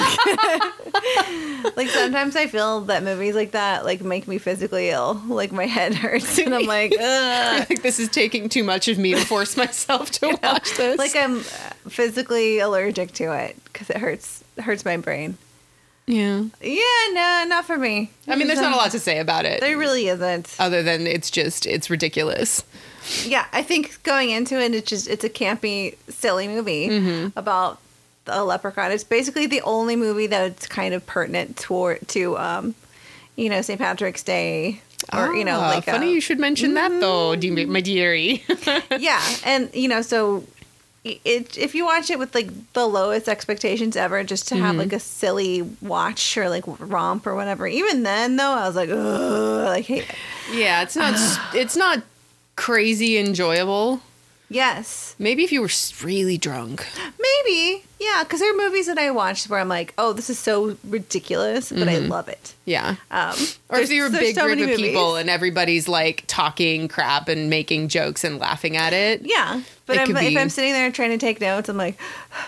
Like sometimes I feel that movies like that like make me physically ill. Like my head hurts and I'm like, ugh. Like this is taking too much of me to force myself to you watch know? this. Like I'm physically allergic to it because it hurts it hurts my brain. Yeah. Yeah, no, not for me. I mean, there's not a lot to say about it. There really isn't. Other than it's just, it's ridiculous. Yeah, I think going into it, it's just, it's a campy, silly movie mm-hmm. about a leprechaun. It's basically the only movie that's kind of pertinent toward, to, um, you know, Saint Patrick's Day. Or, ah, you know, like. Funny a, you should mention mm-hmm. that, though, dear, my dearie. Yeah, and, you know, so. It, if you watch it with like the lowest expectations ever, just to have mm-hmm. like a silly watch or like romp or whatever, even then though I was like, ugh, like hey. Yeah, it's not it's not crazy enjoyable. Yes, maybe if you were really drunk. Maybe, yeah, because there are movies that I watched where I'm like, oh, this is so ridiculous, but mm-hmm. I love it. Yeah, um, or if you're a big so group of movies. people and everybody's like talking crap and making jokes and laughing at it. Yeah. But I'm, if I'm sitting there trying to take notes, I'm like,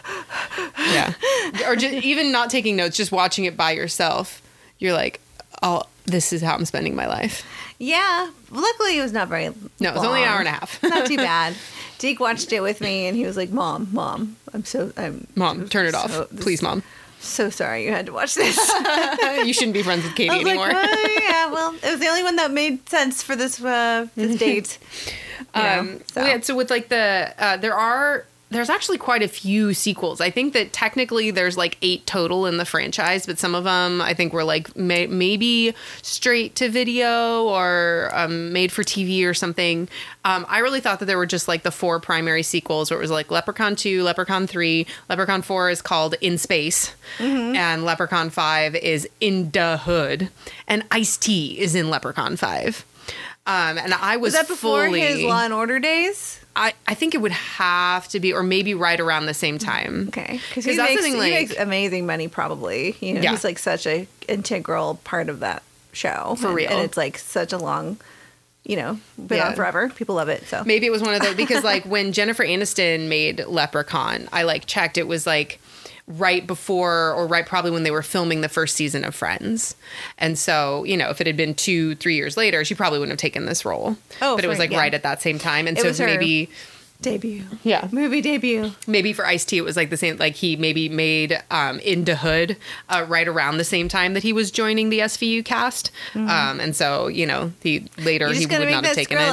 yeah. Or just, even not taking notes, just watching it by yourself. You're like, oh, this is how I'm spending my life. Yeah. Luckily, it was not very long. No, it was only an hour and a half. Not too bad. Deke watched it with me, and he was like, Mom, Mom, I'm so... I'm Mom, turn it so, off. Please, Mom. So sorry you had to watch this. You shouldn't be friends with Katie I was anymore. Like, oh, yeah, well, it was the only one that made sense for this uh, this date. You know, um, so. Yeah, so with like the, uh, there are, there's actually quite a few sequels. I think that technically there's like eight total in the franchise, but some of them I think were like may- maybe straight to video or um, made for T V or something. Um, I really thought that there were just like the four primary sequels where it was like Leprechaun two, Leprechaun three, Leprechaun four is called In Space, mm-hmm. and Leprechaun five is In da Hood, and Ice-T is in Leprechaun five. Um, and I was, was that before fully, his Law and Order days? I, I think it would have to be, or maybe right around the same time. Okay, because he, makes, he like, makes amazing money. Probably, you know, yeah. he's like such a integral part of that show for and, real, and it's like such a long, you know, been yeah. on forever. People love it. So maybe it was one of those because like when Jennifer Aniston made Leprechaun, I like checked. It was like right before or right probably when they were filming the first season of Friends. And so, you know, if it had been two, three years later, she probably wouldn't have taken this role. Oh, but it was like yeah. right at that same time. And it so maybe debut. Yeah. Movie debut. Maybe for Ice-T, it was like the same, like he maybe made um, In da Hood uh, right around the same time that he was joining the S V U cast. Mm-hmm. Um, and so, you know, he later he would not have taken Skrilla. it.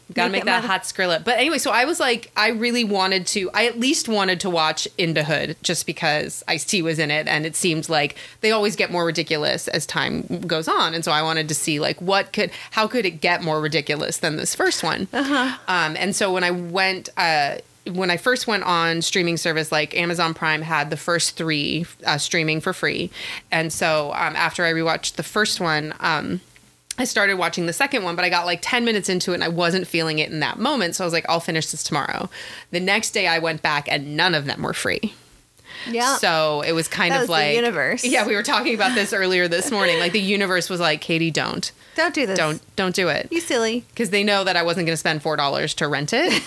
Gotta Make make it that matter. hot skillet. But anyway, so I was like, I really wanted to, I at least wanted to watch Into Hood just because Ice-T was in it. And it seemed like they always get more ridiculous as time goes on. And so I wanted to see like what could, how could it get more ridiculous than this first one? Uh-huh. Um, and so when I went, uh, when I first went on streaming service, like Amazon Prime had the first three uh, streaming for free. And so um, after I rewatched the first one, um, I started watching the second one, but I got like ten minutes into it and I wasn't feeling it in that moment. So I was like, I'll finish this tomorrow. The next day I went back and none of them were free. Yeah. So it was kind That of was the like universe. Yeah, we were talking about this earlier this morning. Like the universe was like, Katie, don't. Don't do this. Don't don't do it. You silly. Because they know that I wasn't going to spend four dollars to rent it.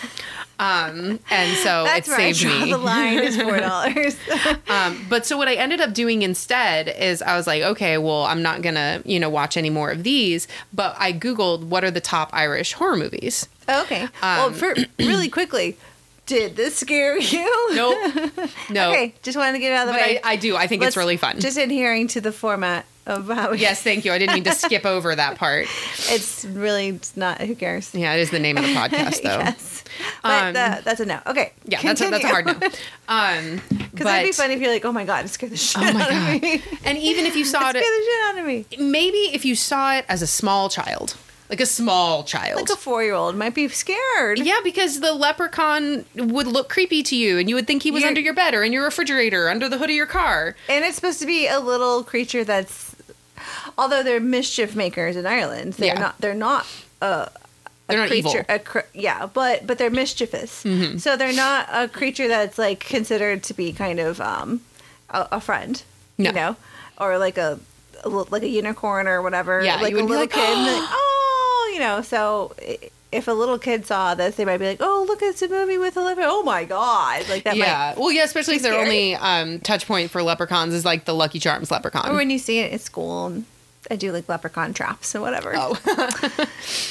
Um, and so That's it where saved I draw me. the line is four dollars. Um, but so what I ended up doing instead is I was like, okay, well, I'm not going to, you know, watch any more of these. But I Googled what are the top Irish horror movies. Okay. well, for, really quickly, did this scare you? Nope. No. Okay, just wanted to get it out of the But way. I, I do. I think Let's- it's really fun. Just adhering to the format of how we, Yes, thank you. I didn't mean to skip over that part. it's really it's not, who cares? Yeah, it is the name of the podcast, though. Yes. But Um, uh, that's a no. Okay. Yeah, that's a, that's a hard no. Um, Because it'd be funny if you're like, oh my God, it scared the shit Oh my out God. of me. And even if you It saw scared it, the shit out of me. maybe if you saw it as a small child, like a small child. Like a four-year-old might be scared. Yeah, because the leprechaun would look creepy to you and you would think he was You're- under your bed or in your refrigerator, under the hood of your car. And it's supposed to be a little creature that's, although they're mischief makers in Ireland, they're Yeah. not. They're not. Uh, They're not creature, evil. A cr- yeah, but but they're mischievous. Mm-hmm. So they're not a creature that's like considered to be kind of um, a, a friend, No. you know, or like a, a li- like a unicorn or whatever. Yeah, like you a would be little like, kid, and be like, oh, you know. So i- if a little kid saw this, they might be like, oh, look, it's a movie with a leprechaun. Oh my God, like that. Yeah. Well, yeah, especially if their scary. only um, touch point for leprechauns is like the Lucky Charms leprechaun. Might, or when you see it at school, and I do like leprechaun traps and whatever. Oh.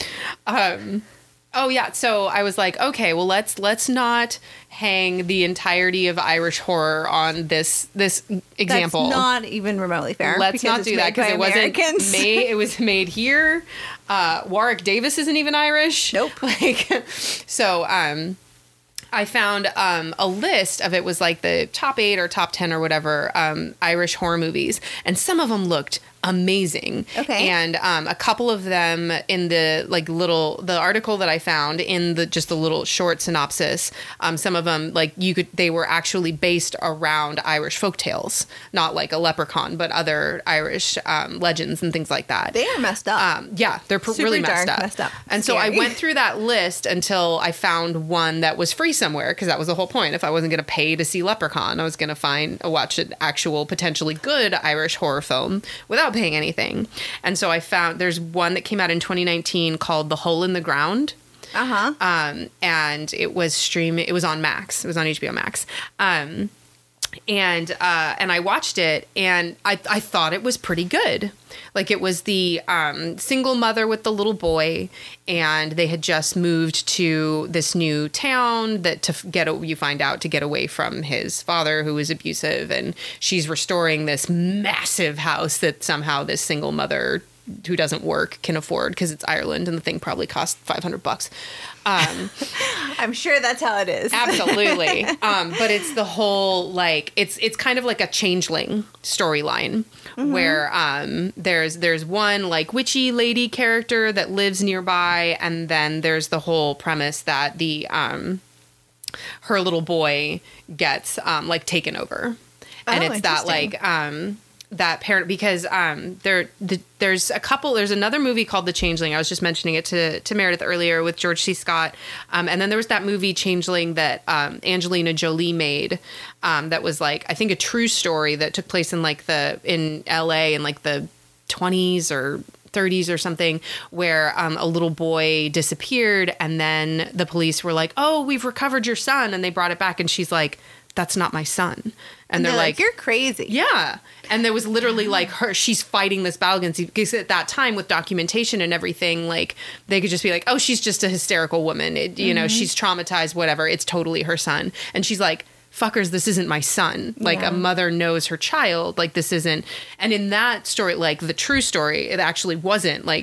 um, oh yeah. So I was like, okay, well let's let's not hang the entirety of Irish horror on this this example. That's not even remotely fair. Let's because not it's do that made because by it wasn't Americans. made. It was made here. Uh, Warwick Davis isn't even Irish. Nope. Like, so um, I found um, a list of it was like the top eight or top ten or whatever um, Irish horror movies, and some of them looked amazing. Okay. And um, a couple of them in the like little the article that I found in the just the little short synopsis. Um, some of them like you could they were actually based around Irish folktales, not like a leprechaun, but other Irish um, legends and things like that. They are messed up. Um, yeah, they're pr- Super really messed dark, up. messed up. And so I Scary. went through that list until I found one that was free somewhere because that was the whole point. If I wasn't going to pay to see Leprechaun, I was going to find watch an actual potentially good Irish horror film without paying anything. And so I found there's one that came out in twenty nineteen called The Hole in the Ground. Uh huh. Um, and it was streaming. It was on Max. It was on H B O Max. Um, and uh, and I watched it, and I I thought it was pretty good. Like it was the um, single mother with the little boy, and they had just moved to this new town that to get you find out to get away from his father who was abusive, and she's restoring this massive house that somehow this single mother who doesn't work can afford because it's Ireland and the thing probably cost five hundred bucks. Um, I'm sure that's how it is. absolutely. Um, but it's the whole, like, it's, it's kind of like a changeling storyline mm-hmm. where, um, there's, there's one like witchy lady character that lives nearby. And then there's the whole premise that the, um, her little boy gets, um, like taken over. And Oh, it's that interesting. like, um, that parent because um there the, there's a couple there's another movie called The Changeling. I was just mentioning it to to Meredith earlier with George C. Scott, um and then there was that movie Changeling that um Angelina Jolie made, um that was like I think a true story that took place in like the in L A in like the twenties or thirties or something, where um, a little boy disappeared and then the police were like, oh, we've recovered your son, and they brought it back, and she's like, that's not my son. And they're, They're like, you're crazy. yeah. And there was literally like her, she's fighting this battle against, because at that time with documentation and everything, like they could just be like, oh, she's just a hysterical woman. It, you mm-hmm. know, she's traumatized, whatever. It's totally her son. And she's like, fuckers, this isn't my son. Like yeah. a mother knows her child. Like this isn't. And in that story, like the true story, it actually wasn't like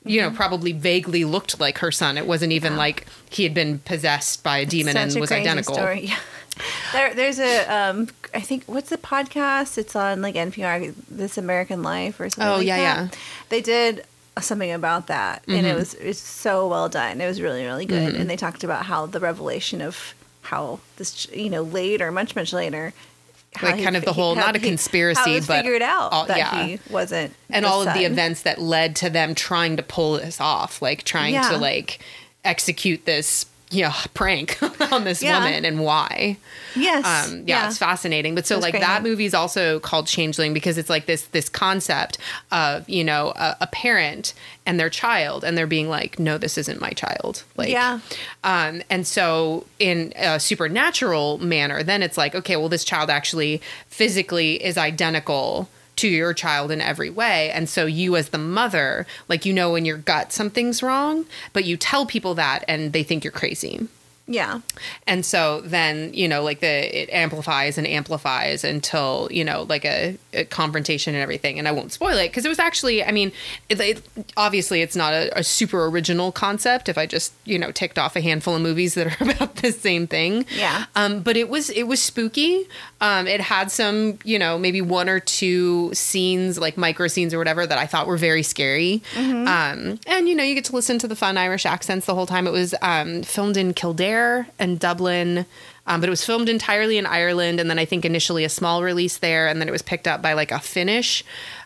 you know, probably vaguely looked like her son. It wasn't even yeah. like he had been possessed by a demon Such and a was crazy identical. Story. Yeah. There, there's a, um, I think, what's the podcast? It's on like N P R, This American Life or something. Oh, like yeah, that. yeah. They did something about that, mm-hmm. and it was it's so well done. It was really, really good. Mm-hmm. And they talked about how the revelation of how this, you know, later, much, much later, like kind he, of the whole, he, not a conspiracy, he, how it was but figured out all, that yeah. he wasn't, and all son. of the events that led to them trying to pull this off, like trying yeah. to like execute this. Yeah, prank on this yeah. woman and why. Yes. Um, yeah, yeah, it's fascinating. But so like crazy. That movie is also called Changeling because it's like this this concept of, you know, a, a parent and their child and they're being like, no, this isn't my child. Like, yeah. Um, and so in a supernatural manner, then it's like, okay, well, this child actually physically is identical to your child in every way. And so you as the mother, like, you know, in your gut, something's wrong, but you tell people that and they think you're crazy. Yeah. And so then, you know, like the, it amplifies and amplifies until, you know, like a, a confrontation and everything. And I won't spoil it because it was actually, I mean, it, it, obviously it's not a, a super original concept if I just, you know, ticked off a handful of movies that are about the same thing. Yeah. Um, but it was, it was spooky. Um, it had some, you know, maybe one or two scenes, like micro scenes or whatever that I thought were very scary. Mm-hmm. Um, and, you know, you get to listen to the fun Irish accents the whole time. It was um, filmed in Kildare and Dublin, um, but it was filmed entirely in Ireland, and then I think initially a small release there, and then it was picked up by like a Finnish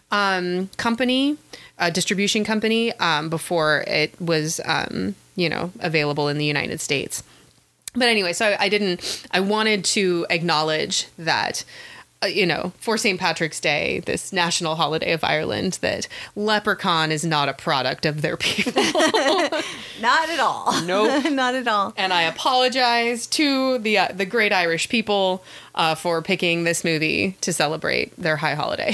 um, company, a distribution company, um, before it was, um, you know, available in the United States. But anyway, so I, I didn't, I wanted to acknowledge that, uh, you know, for Saint Patrick's Day, this national holiday of Ireland, that Leprechaun is not a product of their people. Not at all. Nope. Not at all. And I apologize to the uh, the great Irish people uh, for picking this movie to celebrate their high holiday.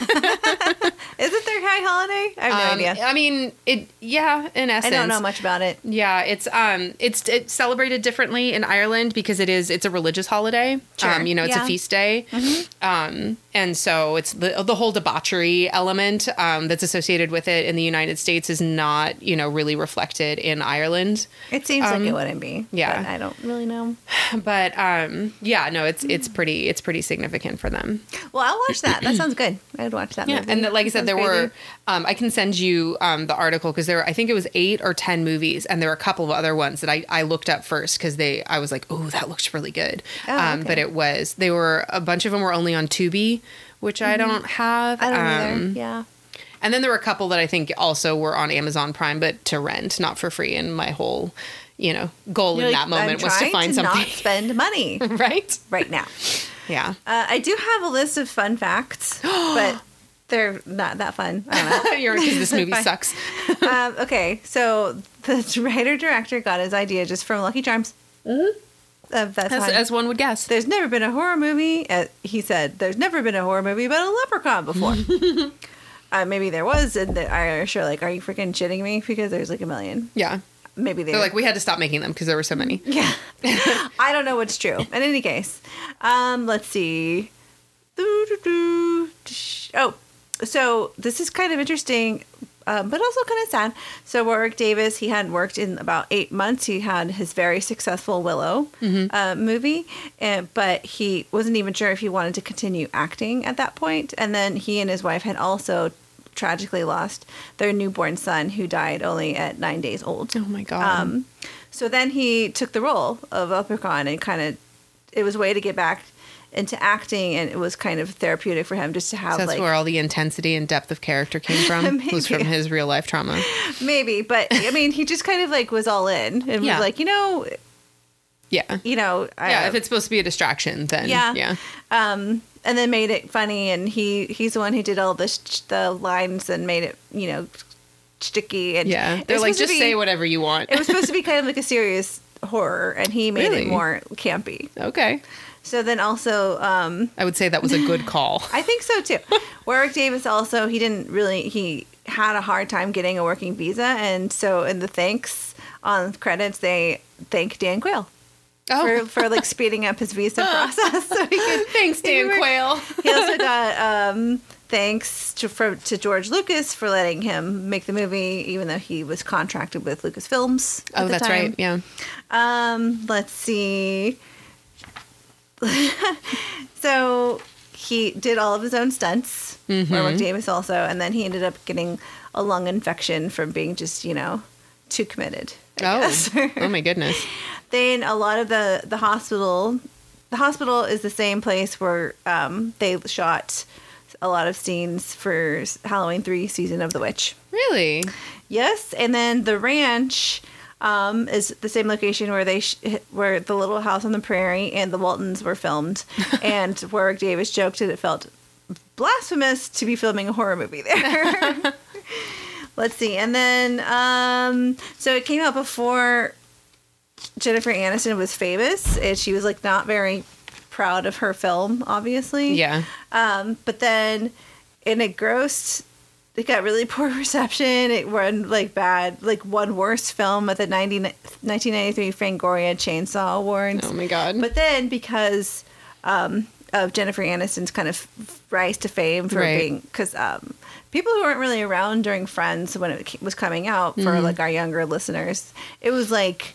Is it their high holiday? I have no um, idea. I mean, it. Yeah, in essence, I don't know much about it. Yeah, it's um, it's it's celebrated differently in Ireland because it is it's a religious holiday. Sure. Um, you know, it's yeah. a feast day. Mm-hmm. Um, and so it's the the whole debauchery element um, that's associated with it in the United States is not, you know, really reflected in Ireland. It seems um, like it wouldn't be. Yeah, but I don't really know. But um, yeah, no, it's it's pretty it's pretty significant for them. Well, I'll watch that. That sounds good. I'd watch that. Yeah, movie. and the, like I said, there crazy. were. Um, I can send you um, the article because there were, I think it was eight or ten movies, and there were a couple of other ones that I, I looked up first because they I was like, oh, that looks really good. Oh, um, okay. But it was they were a bunch of them were only on Tubi, which mm-hmm. I don't have. I don't um, either. Yeah. And then there were a couple that I think also were on Amazon Prime, but to rent, not for free. And my whole, you know, goal You're in like, that moment I'm was to find to something. Not spend money right. Right now. Yeah. Uh, I do have a list of fun facts, but they're not that fun. I don't know. You're because this movie sucks. um, okay, so the writer director got his idea just from Lucky Charms. Mm-hmm. Uh, that's as, as one would guess. There's never been a horror movie. Uh, he said, "There's never been a horror movie about a leprechaun before." uh, maybe there was, and the Irish are like, "Are you freaking shitting me?" Because there's like a million. Yeah. Maybe they they're like, we had to stop making them because there were so many. Yeah. I don't know what's true. In any case, um, let's see. Oh, so this is kind of interesting, um, but also kind of sad. So Warwick Davis, he hadn't worked in about eight months. He had his very successful Willow mm-hmm. uh, movie, and, but he wasn't even sure if he wanted to continue acting at that point. And then he and his wife had also tragically lost their newborn son, who died only at nine days old. Oh my God. Um, so then he took the role of Leprechaun, and kind of, it was a way to get back into acting, and it was kind of therapeutic for him just to have, so that's like, where all the intensity and depth of character came from. Was from his real life trauma. Maybe, but I mean, he just kind of like was all in and yeah. was like, you know, yeah, you know, yeah. I, if it's supposed to be a distraction, then yeah, yeah. Um, and then made it funny, and he he's the one who did all the sh- the lines and made it, you know, sticky, and yeah, they're like, just be, say whatever you want. It was supposed to be kind of like a serious horror, and he made really? it more campy. Okay. So then also, um, I would say that was a good call. I think so too. Warwick Davis also, he didn't really, he had a hard time getting a working visa. And so in the thanks on credits, they thank Dan Quayle oh. for, for like speeding up his visa process. So he could, Thanks, Dan Quayle. He also got um, thanks to for, to George Lucas for letting him make the movie, even though he was contracted with Lucasfilms. At Oh, the that's time. right. Yeah. Um, let's see. So he did all of his own stunts. Mm-hmm. Warwick Davis also, and then he ended up getting a lung infection from being just, you know, too committed. I Oh. guess. Oh my goodness. Then a lot of the the hospital, the hospital is the same place where um, they shot a lot of scenes for Halloween three Season of the Witch. Really? Yes, and then the ranch um, is the same location where they sh- where the Little House on the Prairie and the Waltons were filmed, and Warwick Davis joked that it felt blasphemous to be filming a horror movie there. Let's see, and then um, so it came out before Jennifer Aniston was famous, and she was like not very proud of her film, obviously. Yeah. Um, but then, and it grossed. It got really poor reception. It won like bad, like one worst film at the nineteen ninety-three Fangoria Chainsaw Awards. Oh my God. But then because um, of Jennifer Aniston's kind of rise to fame for Right. being, because um, people who weren't really around during Friends when it was coming out, for Mm-hmm. like our younger listeners, it was like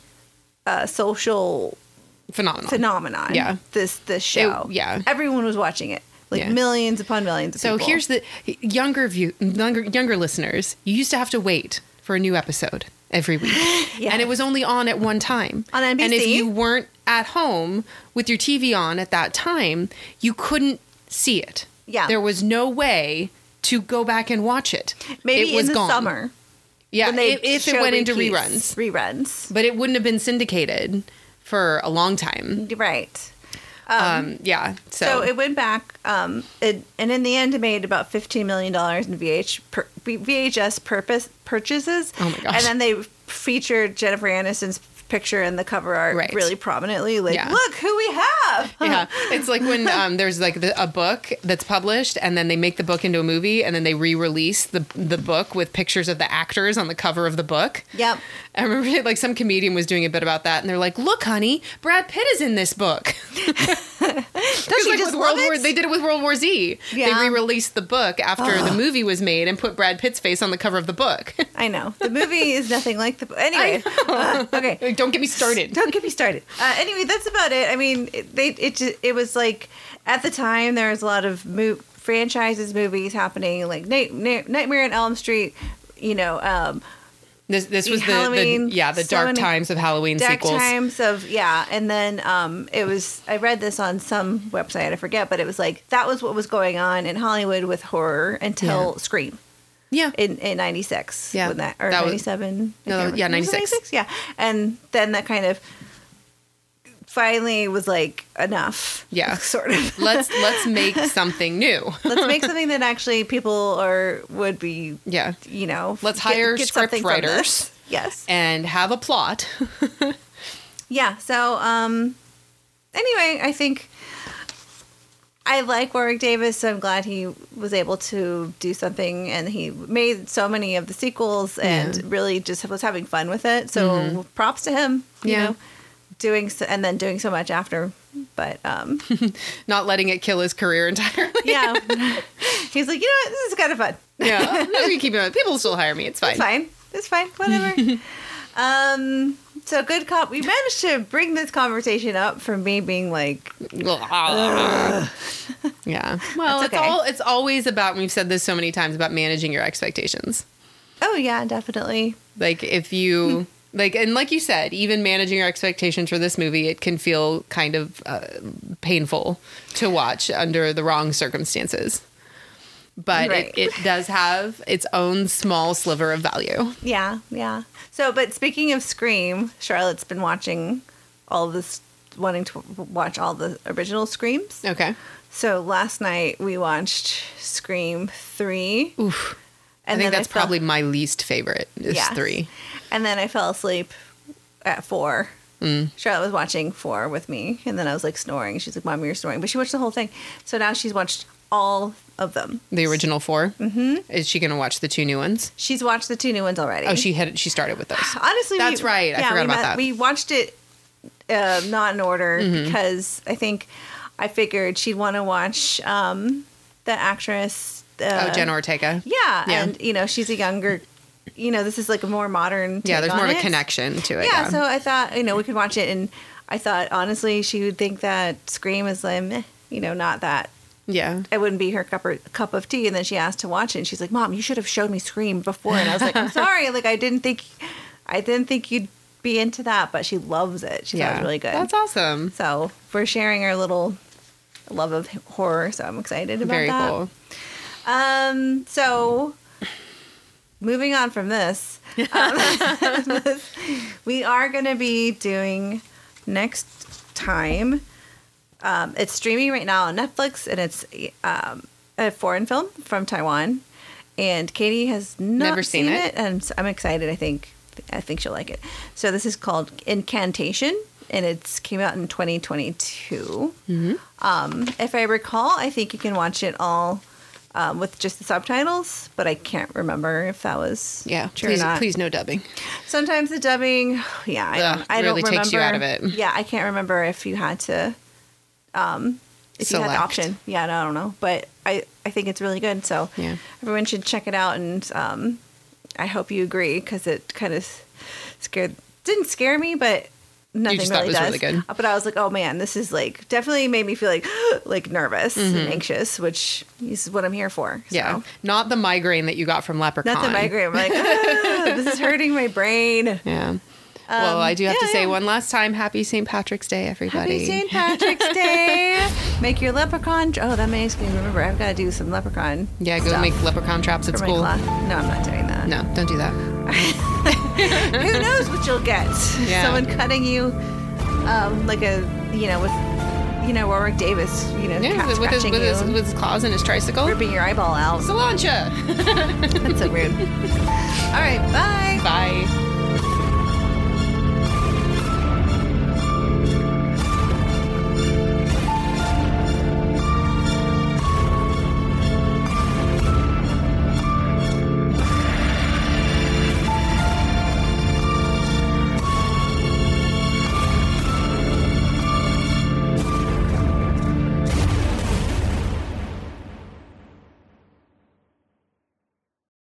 a social Phenomenal. phenomenon. Yeah. This this show. It- yeah. Everyone was watching it. Like Yeah. millions upon millions of So people. here's the younger view, younger, younger listeners. You used to have to wait for a new episode every week, Yeah. and it was only on at one time On N B C. And if you weren't at home with your T V on at that time, you couldn't see it. Yeah. there was no way to go back and watch it. maybe it was in the gone. summer. Yeah, when they if, if it show went into repeats, reruns, Reruns. but it wouldn't have been syndicated for a long time. Right. Um, yeah, so, So it went back, um, it, and in the end, it made about fifteen million dollars in V H, per, V H S purpose purchases. Oh my gosh. And then they featured Jennifer Aniston's picture in the cover art Right. really prominently. Like, Yeah. look who we have. yeah, it's like when um, there's like the, a book that's published, and then they make the book into a movie, and then they re-release the the book with pictures of the actors on the cover of the book. Yep. I remember like some comedian was doing a bit about that, and they're like, "Look, honey, Brad Pitt is in this book." Does she like just with World love War, it? they did it with World War Z. Yeah. They re-released the book after the movie was made and put Brad Pitt's face on the cover of the book. I know. The movie is nothing like the book. Anyway. uh, okay. Like, don't get me started. Don't get me started. Uh, anyway, that's about it. I mean, it, they it ju- it was like at the time there was a lot of mo- franchises, movies happening, like Night- Night- Nightmare on Elm Street. You know, um, This this was the, Halloween, the yeah the so dark many times of Halloween dark sequels. times of yeah, and then um, it was. I read this on some website. I forget, but it was like that was what was going on in Hollywood with horror until Yeah. Scream. Yeah, In in ninety-six, Yeah. when that or That was- ninety-seven, I No, can't remember. yeah, Was it ninety-six. yeah, and then that kind of finally was like enough, Yeah. sort of. let's let's make something new. Let's make something that actually people are would be, Yeah, you know. Let's hire script something from writers. this. Yes. and have a plot. Yeah. So, um, anyway, I think I like Warwick Davis, so I'm glad he was able to do something, and he made so many of the sequels, and Yeah. really just was having fun with it. So, props to him. You Yeah. know, doing so, and then doing so much after. But um, Not letting it kill his career entirely. yeah, he's like, you know what, this is kind of fun. yeah, no, you keep it. People will still hire me. It's fine. It's fine. It's fine. Whatever. um. So good cop. We managed to bring this conversation up from me being like, yeah. Well, That's it's okay. all. It's always about. We've said this so many times about managing your expectations. oh yeah, definitely. Like if you like, and like you said, even managing your expectations for this movie, it can feel kind of uh, painful to watch under the wrong circumstances. But Right. it, it does have its own small sliver of value. Yeah, yeah. So, but speaking of Scream, Charlotte's been watching all this, wanting to watch all the original Screams. Okay. So last night we watched Scream three. Oof. And I think then that's fell- probably my least favorite. Is Yes. three. And then I fell asleep at four. Mm. Charlotte was watching four with me, and then I was like snoring. She's like, "Mom, you're snoring," but she watched the whole thing. So now she's watched all of them. The original four. Mm-hmm. Is she going to watch the two new ones? She's watched the two new ones already. Oh, she had she started with those. Honestly, That's we, right. I yeah, forgot we about met- that. We watched it uh, not in order Mm-hmm. because I think I figured she'd want to watch um, the actress Uh, oh, Jenna Ortega. Yeah, Yeah. and you know she's a younger. You know, this is like a more modern. Take Yeah, there's on more of a it. connection to it. Yeah, Yeah, so I thought you know we could watch it, and I thought honestly she would think that Scream is like, meh, you know, not that. yeah. It wouldn't be her cup or, cup of tea, and then she asked to watch it, and she's like, "Mom, you should have showed me Scream before." And I was like, "I'm sorry, like I didn't think, I didn't think you'd be into that," but she loves it. She thought it was really good. That's awesome. So we're sharing our little love of horror, so I'm excited about Very that. cool. Um, so moving on from this, um, we are going to be doing next time. Um, it's streaming right now on Netflix, and it's um, a foreign film from Taiwan. And Katie has not Never seen seen it. it, and I'm excited. I think I think she'll like it. So this is called Incantation, and it's came out in twenty twenty-two. Mm-hmm. Um, if I recall, I think you can watch it all um, with just the subtitles, but I can't remember if that was Yeah, true please, or not. please no dubbing. Sometimes the dubbing, yeah, I don't, Ugh, I really don't remember. takes you out of it. Yeah, I can't remember if you had to, um, if you had the Select. option. Yeah, I don't know, but I, I think it's really good. So Yeah. everyone should check it out, and um, I hope you agree because it kind of scared, didn't scare me, but nothing just thought really it was does. really good. But I was like, oh man, this is like definitely made me feel like like nervous Mm-hmm. and anxious, which is what I'm here for. Yeah, So. not the migraine that you got from Leprechaun. Not the migraine. I'm like, ah, this is hurting my brain. Yeah. well, I do have Um, yeah, to say yeah. one last time, Happy Saint Patrick's Day, everybody. Happy Saint Patrick's Day. Make your leprechaun. Oh, that makes me remember. I've got to do some leprechaun. Yeah, go stuff make leprechaun traps at for my school. class. No, I'm not doing that. No, don't do that. Who knows what you'll get? Yeah. Someone cutting you, um, like a, you know, with, you know, Warwick Davis, you know, Yeah, cat with, with his scratching with his you, with his claws and his tricycle. ripping your eyeball out. Solancha. That's so rude. All right, bye. Bye.